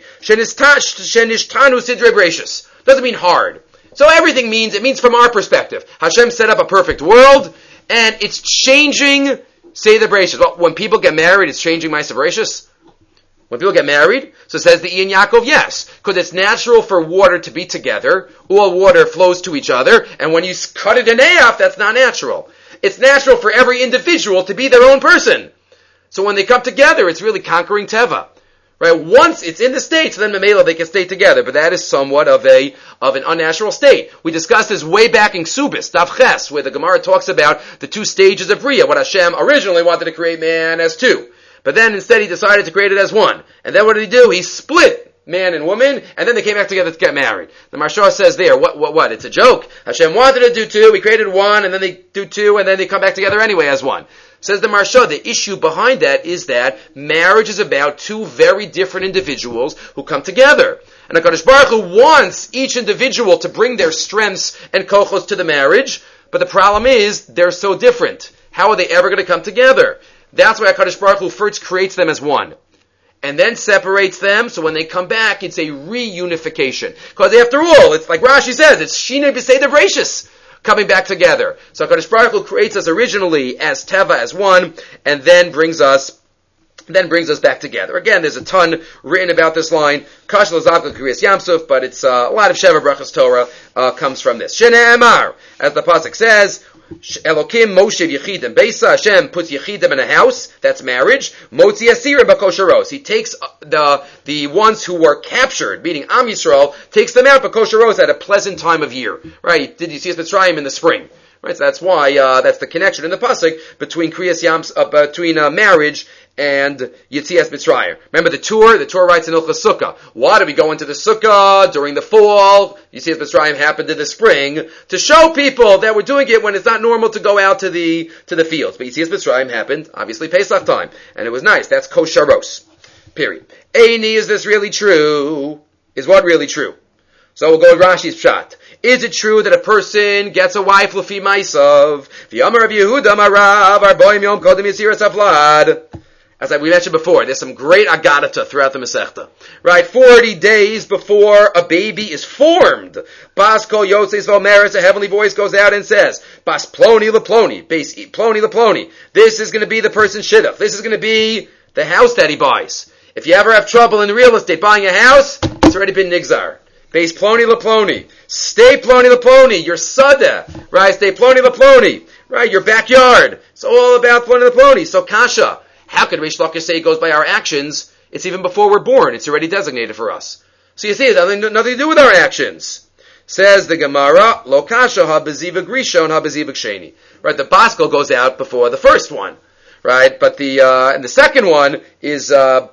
Shenishtanu sidre brachus. Doesn't mean hard. So everything means, it means from our perspective. Hashem set up a perfect world, and it's changing, say the brachus. Well, when people get married, it's changing my brachus. When people get married, so says the Ian Yaakov, yes, because it's natural for water to be together. All water flows to each other, and when you cut it in half, that's not natural. It's natural for every individual to be their own person. So when they come together, it's really conquering Teva. Right? Once it's in the state, so then Memela, they can stay together, but that is somewhat of a, of an unnatural state. We discussed this way back in Ksubis, Daf Ches, where the Gemara talks about the two stages of Bria, what Hashem originally wanted to create man as two. But then instead he decided to create it as one. And then what did he do? He split man and woman, and then they came back together to get married. The Maharsha says there, what, what, what? It's a joke. Hashem wanted to do two, he created one, and then they do two, and then they come back together anyway as one. Says the Maharsha, the issue behind that is that marriage is about two very different individuals who come together. And HaKadosh Baruch Hu wants each individual to bring their strengths and kochos to the marriage, but the problem is, they're so different. How are they ever going to come together? That's why HaKadosh Baruch Hu first creates them as one. And then separates them, so when they come back, it's a reunification. Because after all, it's like Rashi says, it's Shinei B'Seder Brachus, coming back together. So HaKadosh Baruch Hu creates us originally as Teva, as one, and then brings us then brings us back together. Again, there's a ton written about this line, Kash Lazavka Kriyas Yamsuf, but it's uh, a lot of Sheva Brachas Torah uh, comes from this. Shnei Amar, as the pasuk says, Elokim Moshe Yechidim. Beisa Hashem puts Yechidim in a house. That's marriage. Motzi Asira B'Kosheros. He takes the the ones who were captured, meaning Am Yisrael, takes them out B'Kosheros at a pleasant time of year. Right? Did you see Mitzrayim in the spring? Right? So that's why uh, that's the connection in the pasuk between Kriyas Yams, uh, between uh, marriage and Yetzias Mitzrayim. Remember the tour? The tour writes in Ilchas Sukkah. Why do we go into the Sukkah during the fall? Yetzias Mitzrayim happened in the spring to show people that we're doing it when it's not normal to go out to the to the fields. But Yetzias Mitzrayim happened, obviously Pesach time, and it was nice. That's kosharos. Period. Eini, is this really true? Is what really true? So we'll go with Rashi's pshat. Is it true that a person gets a wife l'fi ma'asav? V'yamar Rav Yehuda marav arboim yom kodem yisiras avlad. As we mentioned before, there's some great agadata throughout the Masechta. Right, forty days before a baby is formed, Bas kol yotzes v'omeres, a heavenly voice goes out and says, Bas ploni leploni, base ploni leploni. This is going to be the person's shidduch. This is going to be the house that he buys. If you ever have trouble in real estate buying a house, it's already been nigzar. Base ploni leploni. Stay ploni leploni. Your sada, right? Stay ploni leploni. Right, your backyard. It's all about ploni leploni. So kasha. How could Reish Lakish say it goes by our actions? It's even before we're born. It's already designated for us. So you see, it has nothing, nothing to do with our actions. Says the Gemara, Lo kasha ha-beziva grishon ha-beziva ksheni. Right, the Baskel goes out before the first one. Right, but the, uh, and the second one is, uh,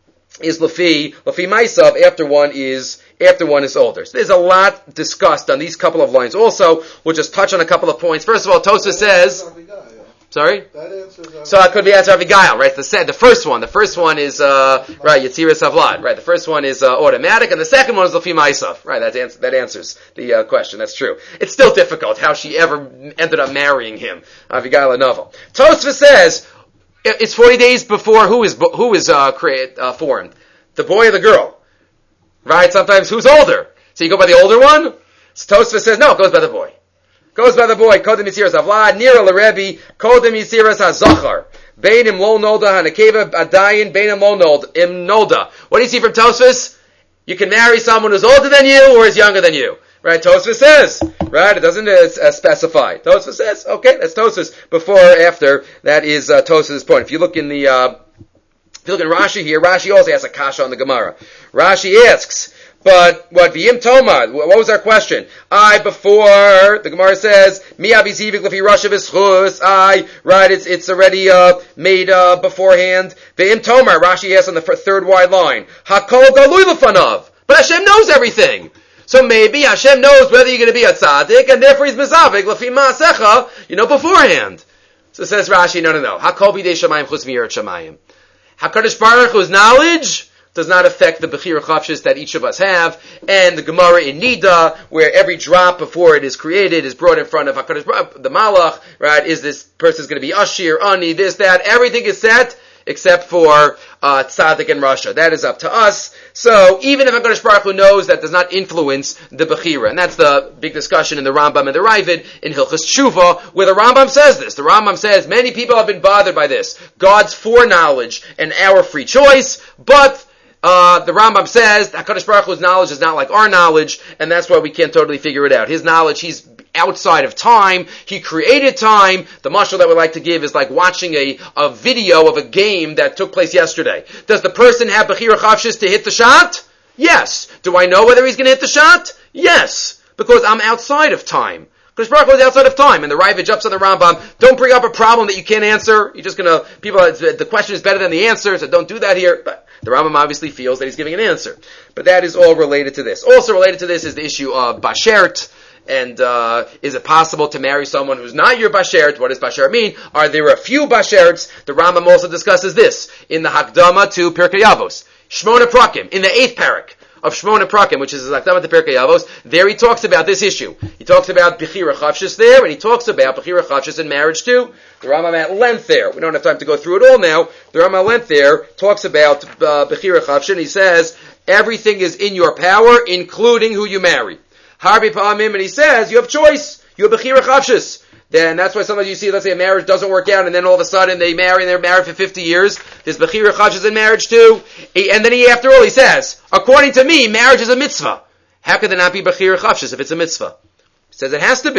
is Lafi, Lafi Maisav, after one is, after one is older. So there's a lot discussed on these couple of lines. Also, we'll just touch on a couple of points. First of all, Tosfos says, sorry? That answers so it could be answer Avigail, right? The, the first one. The first one is, uh, right, Yetziras Havlad, right? The first one is, uh, automatic, and the second one is Lafi Maisav. Right, that, ans- that answers the, uh, question. That's true. It's still difficult how she ever ended up marrying him, Avigail Novel. Tosfos says, it's forty days before who is, who is, uh, create, uh, formed? The boy or the girl? Right? Sometimes who's older? So you go by the older one? So Tosfos says, no, it goes by the boy. Goes by the boy. Kodem Yisiras Avlad, Nira L'Rebbe, Kodem Yisiras HaZachar. Beinim Lo Nolda HaNekeva Adayin, Beinim Lo Nolda, Im Nolda. What do you see from Tosfos? You can marry someone who's older than you or is younger than you. Right? Tosfos says. Right? It doesn't uh, uh, specify. Tosfos says, okay, that's Tosfos. Before or after, that is uh, Tosfos' point. If you look in the, uh, if you look in Rashi here, Rashi also has a kasha on the Gemara. Rashi asks, but what V'yim Toma? What was our question? I before the Gemara says Mi abizivik lefi rasha v'schus. I right. It's it's already uh, made uh, beforehand. V'yim Toma. Rashi asks on the third wide line. Hakol galui lefanav. But Hashem knows everything. So maybe Hashem knows whether you're going to be a tzaddik, and therefore He's mezavik lefi ma'asecha. You know beforehand. So says Rashi, no, no, no. Hakol b'dei shamayim chutz miyirat shamayim. HaKadosh Baruch Hu's knowledge does not affect the Bechira Chavshis that each of us have, and the Gemara in Nida, where every drop before it is created is brought in front of HaKadosh Baruch Hu, the Malach, right? Is this person's going to be Ashir, Ani, this, that? Everything is set except for uh, Tzaddik and Rasha. That is up to us. So even if HaKadosh Baruch Hu knows, that does not influence the Bechira. And that's the big discussion in the Rambam and the Ravid in Hilchas Tshuva, where the Rambam says this. The Rambam says many people have been bothered by this. God's foreknowledge and our free choice, but Uh, the Rambam says HaKadosh Baruch Hu's knowledge is not like our knowledge, and that's why we can't totally figure it out. His knowledge, He's outside of time. He created time. The mashal that we like to give is like watching a, a video of a game that took place yesterday. Does the person have Bechira Chavshis to hit the shot? Yes. Do I know whether he's going to hit the shot? Yes. Because I'm outside of time. Because Baruch Hu is outside of time, and the Ravid jumps on the Rambam. Don't bring up a problem that you can't answer. You're just gonna, people, the question is better than the answer, so don't do that here. But the Rambam obviously feels that he's giving an answer. But that is all related to this. Also related to this is the issue of Bashert, and uh, is it possible to marry someone who's not your Bashert? What does Bashert mean? Are there a few Basherts? The Rambam also discusses this in the Hakdama to Pirkei Avos. Shmona Prakim, in the eighth parak of Shmona Prakim, which is the Hakdama to Pirkei Avos, there he talks about this issue. He talks about Bechira Chavshis there, and he talks about Bechira Chavshis in marriage too. The Rambam at length there, we don't have time to go through it all now, the Rambam at length there talks about uh, Bechira Chavshis, and he says, everything is in your power, including who you marry. Harbi Pa'amim, and he says, you have choice, you have Bechira Chavshis. Then that's why sometimes you see, let's say a marriage doesn't work out, and then all of a sudden they marry, and they're married for fifty years. There's Bechira Chavshis in marriage too. And then he, after all, he says, according to me, marriage is a mitzvah. How could there not be Bechira Chavshis if it's a mitzvah? He says it has to be.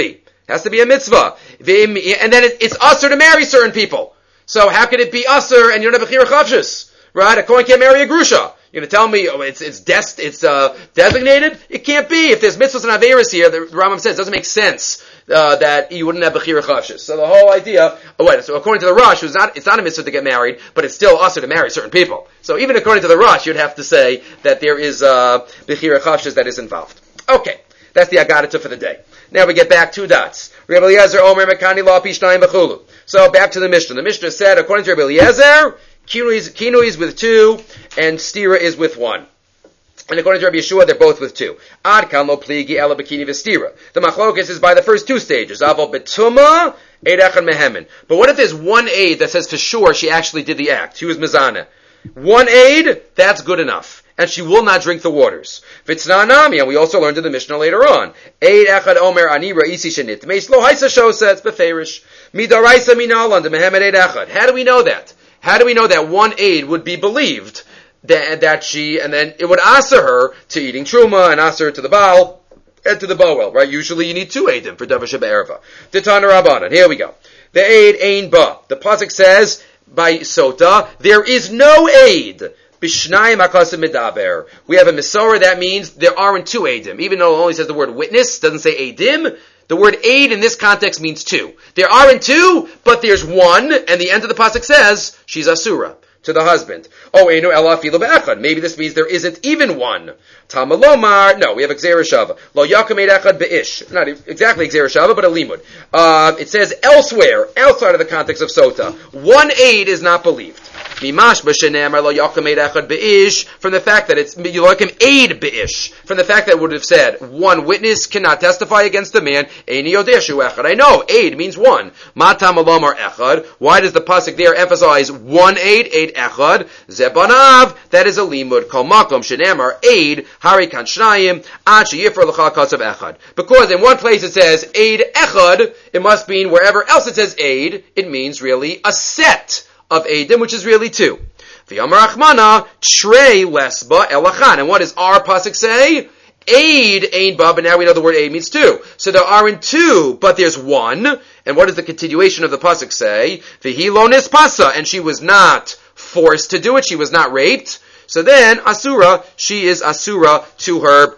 Has to be a mitzvah. And then it's usher to marry certain people. So how could it be usher and you don't have a chira chavshus? Right? A kohen can't marry a grusha. You're going to tell me oh, it's it's des- it's uh, designated? It can't be. If there's mitzvahs and averis here, the Rambam says it doesn't make sense uh, that you wouldn't have bechira chavshus. So the whole idea, oh wait, so according to the Rosh, it's not, it's not a mitzvah to get married, but it's still usher to marry certain people. So even according to the Rosh, you'd have to say that there is uh, bechira chavshus that is involved. Okay, that's the Agadita for the day. Now we get back two dots. Rabbi Eliezer Omer Mekani La Pishnayim B'chulu. So back to the Mishnah. The Mishnah said, according to Rabbi Eliezer, Kinu is, Kinu is with two, and Stira is with one. And according to Rabbi Yeshua, they're both with two. Ad kan lo pligi ela bikini v'stira. The machlokas is by the first two stages. Aval betuma, eid echad mehemen. But what if there's one aid that says for sure she actually did the act? She was mezana. One aid, that's good enough. And she will not drink the waters. V'tznanami, and we also learned in the Mishnah later on. Eid echad omer ani ra'isi shenit. Meis lo haisa shosa, it's beferish. Midaraisa minalan, de mehemen eid echad. How do we know that? How do we know that one aid would be believed that, that she, and then it would answer her to eating truma and answer her to the Baal and to the Boel, right? Usually you need two aidim for Davar Sheba Erva. Titana Rabbanan. Here we go. The aid ain ba. The pasuk says by Sota, there is no aid. Bishnayim akasim medaber. We have a Mesorah, that means there aren't two aidim. Even though it only says the word witness, doesn't say aidim. The word aid in this context means two. There aren't two, but there's one, and the end of the pasuk says she's asura to the husband. Oh, einu ela afilu be'echad. Maybe this means there isn't even one. Tamalomar. No, we have Gzeira Shava. Lo yakum eid echad be'ish. Not exactly Gzeira Shava, but a limud. Uh, it says elsewhere, outside of the context of Sota, one aid is not believed. Mimash b'shenemar lo yakum eid echad be'ish. From the fact that it's you like him aid be'ish. From the fact that it would have said one witness cannot testify against the man. Eini yodeh shu echad. I know aid means one. Ma tamalomar echad. Why does the pasuk there emphasize one aid? Aid echad. Zebanav. That is a limud. Kol makom shenemar aid. Hari kan shnayim. Ad sheyifer l'cha kasav echad. Because in one place it says aid echad, it must mean wherever else it says aid, it means really a set of eidim, which is really two. V'yamar achmana trei lesba elachan. And what does our pasuk say? Aid ain ba, but now we know the word aid means two. So there aren't two, but there's one. And what does the continuation of the pasuk say? V'hi lo nispasa, and she was not forced to do it. She was not raped. So then asura, she is asura to her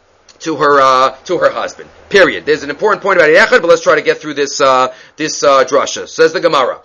to her uh, to her husband. Period. There's an important point about Echad, but let's try to get through this uh, this uh, drasha. Says the Gemara.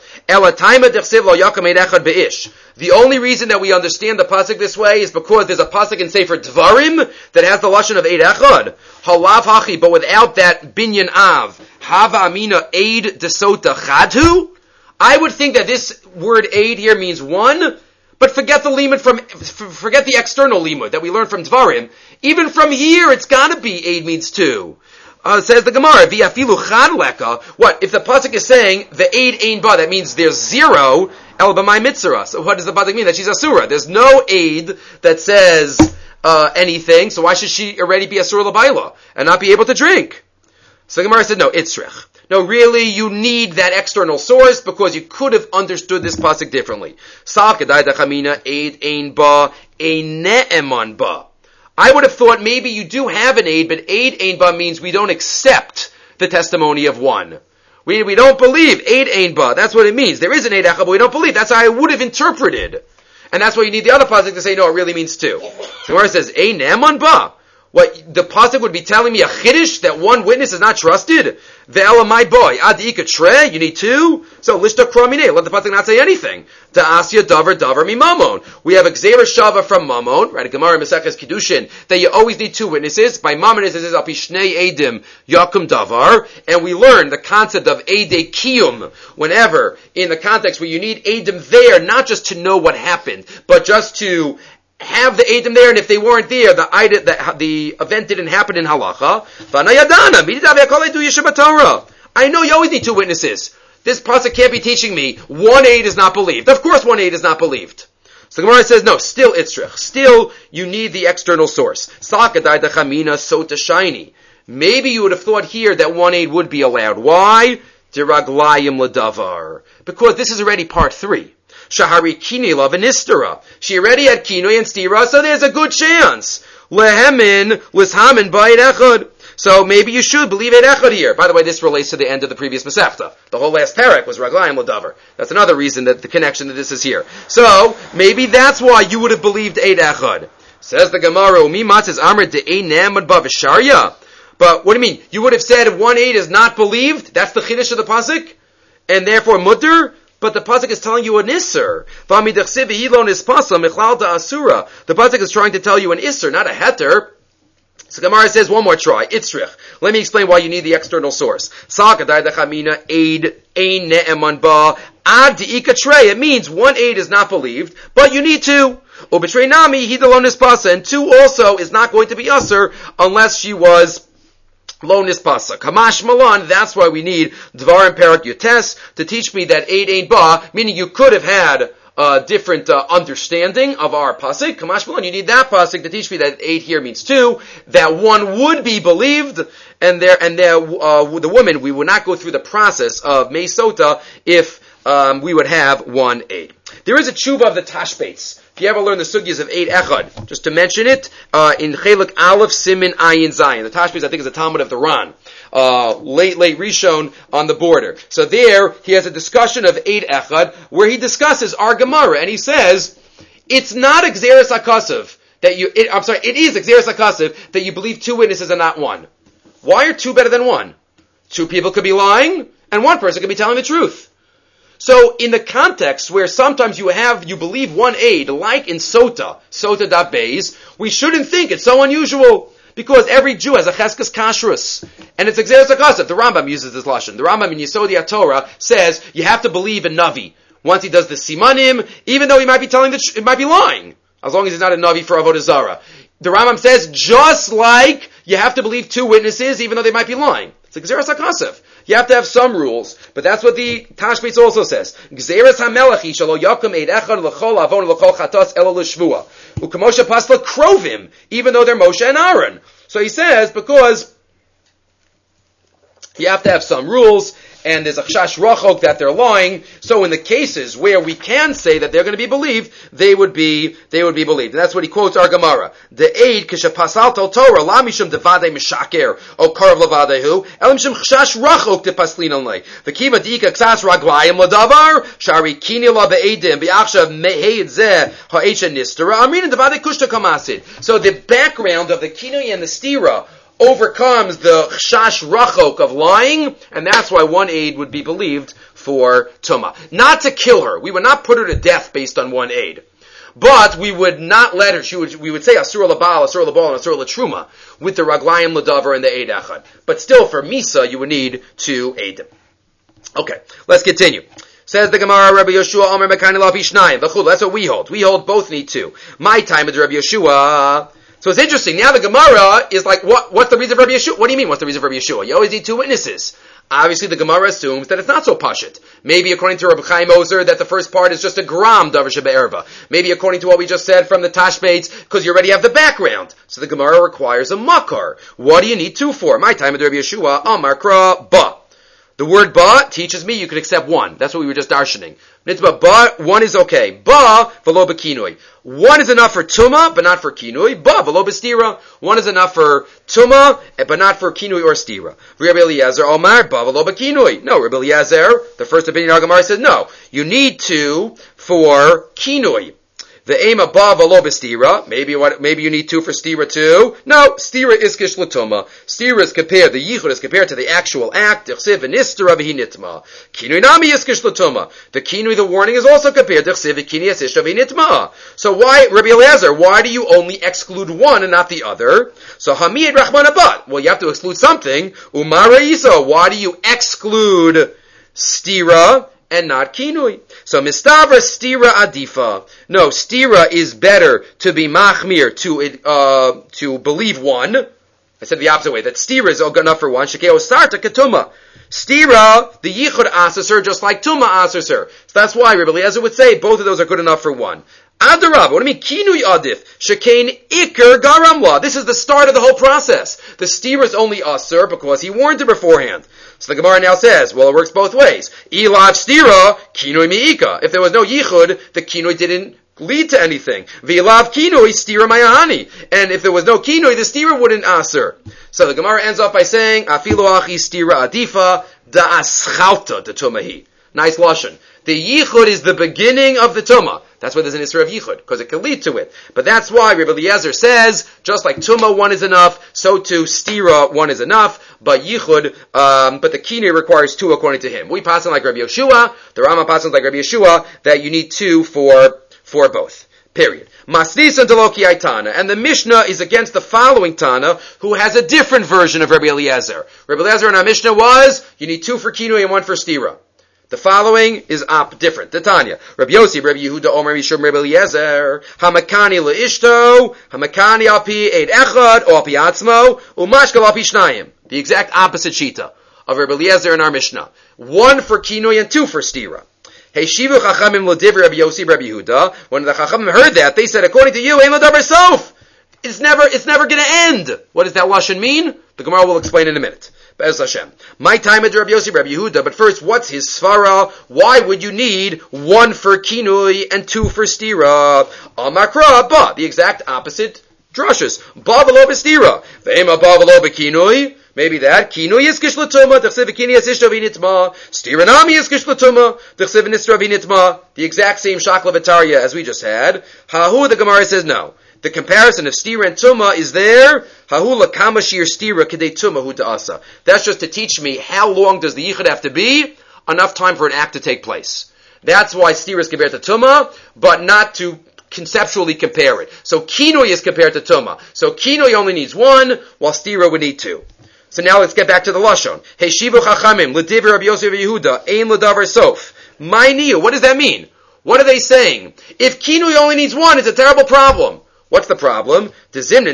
The only reason that we understand the pasuk this way is because there's a pasuk in Sefer Dvarim that has the lashon of Eid Echad. Halav hachi, but without that binyan av. Hava amina Eid desota chadhu. I would think that this word Eid here means one. But forget the limud from, forget the external limud that we learned from Dvarim. Even from here, it's gotta be aid means two. Uh, says the Gemara, v'afilu chan leka. What? If the pasuk is saying the aid ain ba, that means there's zero, el b'may mitzvah. So what does the pasuk mean? That she's asura. There's no aid that says, uh, anything, so why should she already be asura l'bayla and not be able to drink? So the Gemara said, no, itzrich. No, really, you need that external source because you could have understood this pasuk differently. I would have thought maybe you do have an aid, but aid ein ba means we don't accept the testimony of one. We we don't believe aid ein ba. That's what it means. There is an aid echad, but we don't believe. That's how I would have interpreted, and that's why you need the other pasuk to say no. It really means two. So where it says ein eman ba. What, the pasuk would be telling me a chiddush that one witness is not trusted? The elamai boy, adika tre, you need two? So, lishta kromine, let the pasuk not say anything. Da asya davar davar mi mamon. We have a gzeira shava from mamon, right, a Gemara Maseches Kiddushin, that you always need two witnesses. By mamon it says, api shnei edim yakum davar, and we learn the concept of edei kiyum, whenever, in the context where you need edim there, not just to know what happened, but just to have the Eidim there, and if they weren't there, the the, the event didn't happen in halacha. I know you always need two witnesses. This pasuk can't be teaching me one aid is not believed. Of course one aid is not believed. So the Gemara says, no, still itzrich. Still, you need the external source. Maybe you would have thought here that one aid would be allowed. Why? Because this is already part three. Shahari kinila v'nistera. She already had kinoi and stira, so there's a good chance. Lehemin lishamin ba'id echad. So maybe you should believe Eid Echad here. By the way, this relates to the end of the previous Masechta. The whole last parak was Raglayim L'Davar. That's another reason that the connection that this is here. So maybe that's why you would have believed Eid Echad. Says the Gemara, Mi matzes amr de'einam adba v'sharya. But what do you mean? You would have said if one Eid is not believed, that's the chiddush of the pasuk, and therefore mutter. But the pasuk is telling you an isser. The pasuk is trying to tell you an isser, not a heter. So Gemara says one more try. Itzrich. Let me explain why you need the external source. It means one aid is not believed, but you need two. And two also is not going to be usser unless she was lo nispasa. Kamash malan, that's why we need Dvar and Perak Yutes to teach me that aid ain't ba, meaning you could have had a different uh, understanding of our pasuk. Kamash malan, you need that pasuk to teach me that aid here means two, that one would be believed, and there, and there, uh, the woman, we would not go through the process of Meisota if um, we would have one aid. There is a tshuva of the Tashbates. If you ever learn the sugyas of Eid Echad, just to mention it, uh, in Chelik Aleph Simin Ayin Zayin. The Tashbates, I think, is a Talmud of the Ran. Uh, late, late Rishon on the border. So there, he has a discussion of Eid Echad, where he discusses our Gemara, and he says, it's not Xeris HaKasav, that you, it, I'm sorry, it is Xeris HaKasav, that you believe two witnesses and not one. Why are two better than one? Two people could be lying, and one person could be telling the truth. So, in the context where sometimes you have, you believe one aid, like in Sota, Sota Daf Beis, we shouldn't think it's so unusual, because every Jew has a Cheskes Kashrus, and it's Xeris HaKasav. The Rambam uses this lashon. The Rambam in Yesod HaTorah says, you have to believe in Navi. Once he does the Simanim, even though he might be telling the tr- it might be lying, as long as he's not a Navi for Avodah Zarah. The Rambam says, just like you have to believe two witnesses, even though they might be lying. It's Xeris HaKasav. You have to have some rules, but that's what the Tashbates also says. Gzeres hamelech shelo yakum eid echad lechol avon lechol chatos elo l'shvua. U'kamosha pasla krovim, even though they're Moshe and Aaron. So he says, because you have to have some rules, and there's a chash rachok that they're lying. So in the cases where we can say that they're going to be believed, they would be they would be believed. And that's what he quotes our Gemara. The aid kishapasal tol Torah la mishum devadei mishaker o karav levadehu elim shum chash rachok tepaslin only. The kiva diika ksas raglayim ladavar shari kini la beedim biachshav meheid zeh ha'echa nistera amin devadei kushta kamasid. So the background of the kinui and the stira overcomes the chash rachok of lying, and that's why one aid would be believed for Tumah. Not to kill her. We would not put her to death based on one aid. But we would not let her, she would, we would say Asur Labal, Asur Labal, and Asur Latruma with the Raglayim Ladavar and the Eid Echad. But still, for Misa, you would need two Eidim. Okay, let's continue. Says the Gemara, Rabbi Yeshua, Omer Mekani Lav Ishnayim. That's what we hold. We hold both need two. My time is Rabbi Yeshua. So it's interesting. Now the Gemara is like, what, what's the reason for Rabbi Yeshua? What do you mean, what's the reason for Rabbi Yeshua? You always need two witnesses. Obviously, the Gemara assumes that it's not so pashit. Maybe according to Rabbi Chaim Ozer, that the first part is just a gram davar shebe'erva. Maybe according to what we just said from the Tashbates, because you already have the background. So the Gemara requires a makar. What do you need two for? My time with Rabbi Yeshua, Amar Kra Ba. The word ba teaches me you could accept one. That's what we were just darshaning. Nitzba ba, one is okay. Ba, velo bekinui. One is enough for tuma, but not for kinui. Ba, velo bestira. One is enough for tuma, but not for kinui or stira. Rabbi Eliezer, Omar, ba, velo bekinui. No, Rabbi Eliezer, the first opinion of Gemara says no. You need two for kinui. The aim of ba v'lo b'stira. Maybe what? Maybe you need two for stira too. No, stira is kish l'tuma. Stira is compared. The yichud is compared to the actual act. D'chsiv v'nistera v'hinitma. Kinui nami is kish l'tuma. The kinui, the warning, is also compared. D'chsiv v'kini asisha v'hinitma. So why, Rabbi Eliezer? Why do you only exclude one and not the other? So hamid rachman abat. Well, you have to exclude something. Umara isa. Why do you exclude stira and not kinui? So mistavra stira adifa. No, stira is better to be machmir, to uh, to believe one. I said the opposite way, that stira is enough for one. Shekeo sarta ketuma. Stira, the yichud asaser, just like tuma asaser. So that's why Rabbi Eliezer would say both of those are good enough for one. Adarab, what do you mean? Kinui adif. Shekain ikar garamla. This is the start of the whole process. The stira is only aser because he warned her beforehand. So the Gemara now says, well, it works both ways. Ilav stira, kinui mi'ika. If there was no yichud, the kinui didn't lead to anything. V'ilav kinoi stira mayahani. And if there was no kinoi, the stira wouldn't aser. So the Gemara ends off by saying, afilu achi stira adifa da aschalta de tumahi. Nice lashon. The yichud is the beginning of the tumah. That's why there's an isra of yichud, because it can lead to it. But that's why Rabbi Eliezer says, just like tumah one is enough, so too stira one is enough, but yichud, um, but the kinei requires two according to him. We pass on like Rabbi Yeshua, the Rama passes like Rabbi Yeshua, that you need two for, for both. Period. Masnisan deloki Tana, and the Mishnah is against the following Tana, who has a different version of Rabbi Eliezer. Rabbi Eliezer in our Mishnah was, you need two for kinui and one for stira. The following is op different. The Tanya. Rabbi Yossi, Rabbi Yehuda, Omer Mishum, Rabbi Eliezer, Hamakani leishto, Hamakani alpi eid echad, or alpi atzmo, umashkal alpi shnayim. The exact opposite shita of Rabbi Eliezer in our Mishnah. One for kinui and two for stira. Hey shivu chachamim l'divrei Rabbi Yossi, Rabbi Yehuda. When the chachamim heard that, they said, according to you, ein l'davar sof. It's never, it's never going to end. What does that lashon mean? The Gemara will explain in a minute. Be'ez Hashem. My time at Rabbi Yossi, Rabbi Yehuda, but first, what's his svara? Why would you need one for kinui and two for stira? Amakra, ba, the exact opposite drushes. Ba v'lo b'stira. Ve'ema ba v'lo b'kinui. Maybe that. Kinui is kish l'tuma, d'chsev v'kini is ishto v'nitma. Stira nami is kish l'tuma, d'chsev v'nistra v'nitma. The exact same shakla v'tarya as we just had. Hahu, the Gemara says no. The comparison of stira and tuma is there. Hahula kamashir stira kedei tuma hu ta'asa. That's just to teach me how long does the yichud have to be? Enough time for an act to take place. That's why stira is compared to tuma, but not to conceptually compare it. So kinoi is compared to tuma. So kinoi only needs one, while stira would need two. So now let's get back to the lashon. Hey shivu chachamim l'divrei Rabbi Yosef Yehuda ein l'davar sof. My niyu. What does that mean? What are they saying? If kinoi only needs one, it's a terrible problem. What's the problem? Because the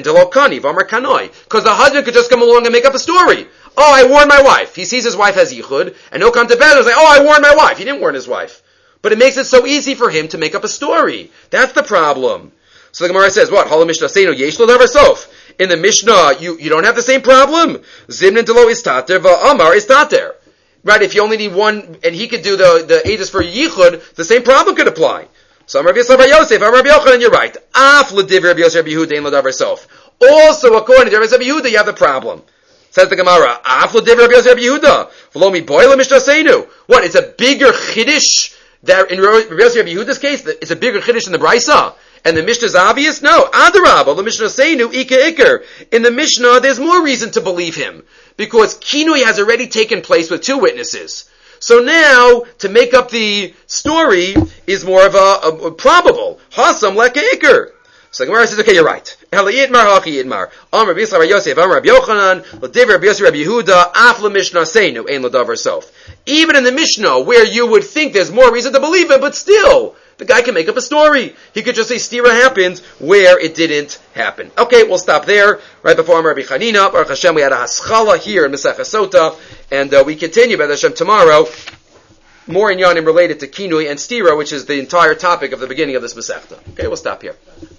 husband could just come along and make up a story. Oh, I warned my wife. He sees his wife has yichud, and he'll come to bed and say, oh, I warned my wife. He didn't warn his wife. But it makes it so easy for him to make up a story. That's the problem. So the Gemara says, what? In the Mishnah, you, you don't have the same problem. Zimnin delo istater va'amar istater. Right, if you only need one, and he could do the, the edus for yichud, the same problem could apply. So I'm Rabbi Yosef, Yosef, I'm Rabbi Yochanan, you're right. Af l'divrei Rabbi Yosef, Rabbi Yehuda, ein l'davar sof. Also, according to Rabbi Yosef, Yehuda, you have the problem. Says the Gemara, Af l'divrei Rabbi Yosef, Rabbi Yehuda. V'lo mi boile mishtaseinu. What, it's a bigger chiddush that in Rabbi Yosef, Rabbi Yehuda's case, it's a bigger chiddush in the Brisa. And the Mishnah is obvious? No. Adarabah, the Mishnah seinu, ika ikar. In the Mishnah, there's more reason to believe him. Because kinui has already taken place with two witnesses. So now, to make up the story is more of a, a, a probable. Hasam leka ikar. So the Gemara says, okay, you're right. Ela yitmar hachi yitmar. Amar Rabbi Yisrael Yosef, Amar Rabbi Yochanan, l'divrei Rabbi Yosef Rabbi Yehuda, af l'mishnah seinu, ein l'davar sof. Even in the Mishnah, where you would think there's more reason to believe it, but still, the guy can make up a story. He could just say stira happened where it didn't happen. Okay, we'll stop there. Right before Rabbi Chanina, Baruch Hashem, we had a haschala here in Masechah Sota, and uh, we continue, Baruch Hashem, tomorrow, more in Yanim related to kinui and stira, which is the entire topic of the beginning of this Masechta. Okay, we'll stop here.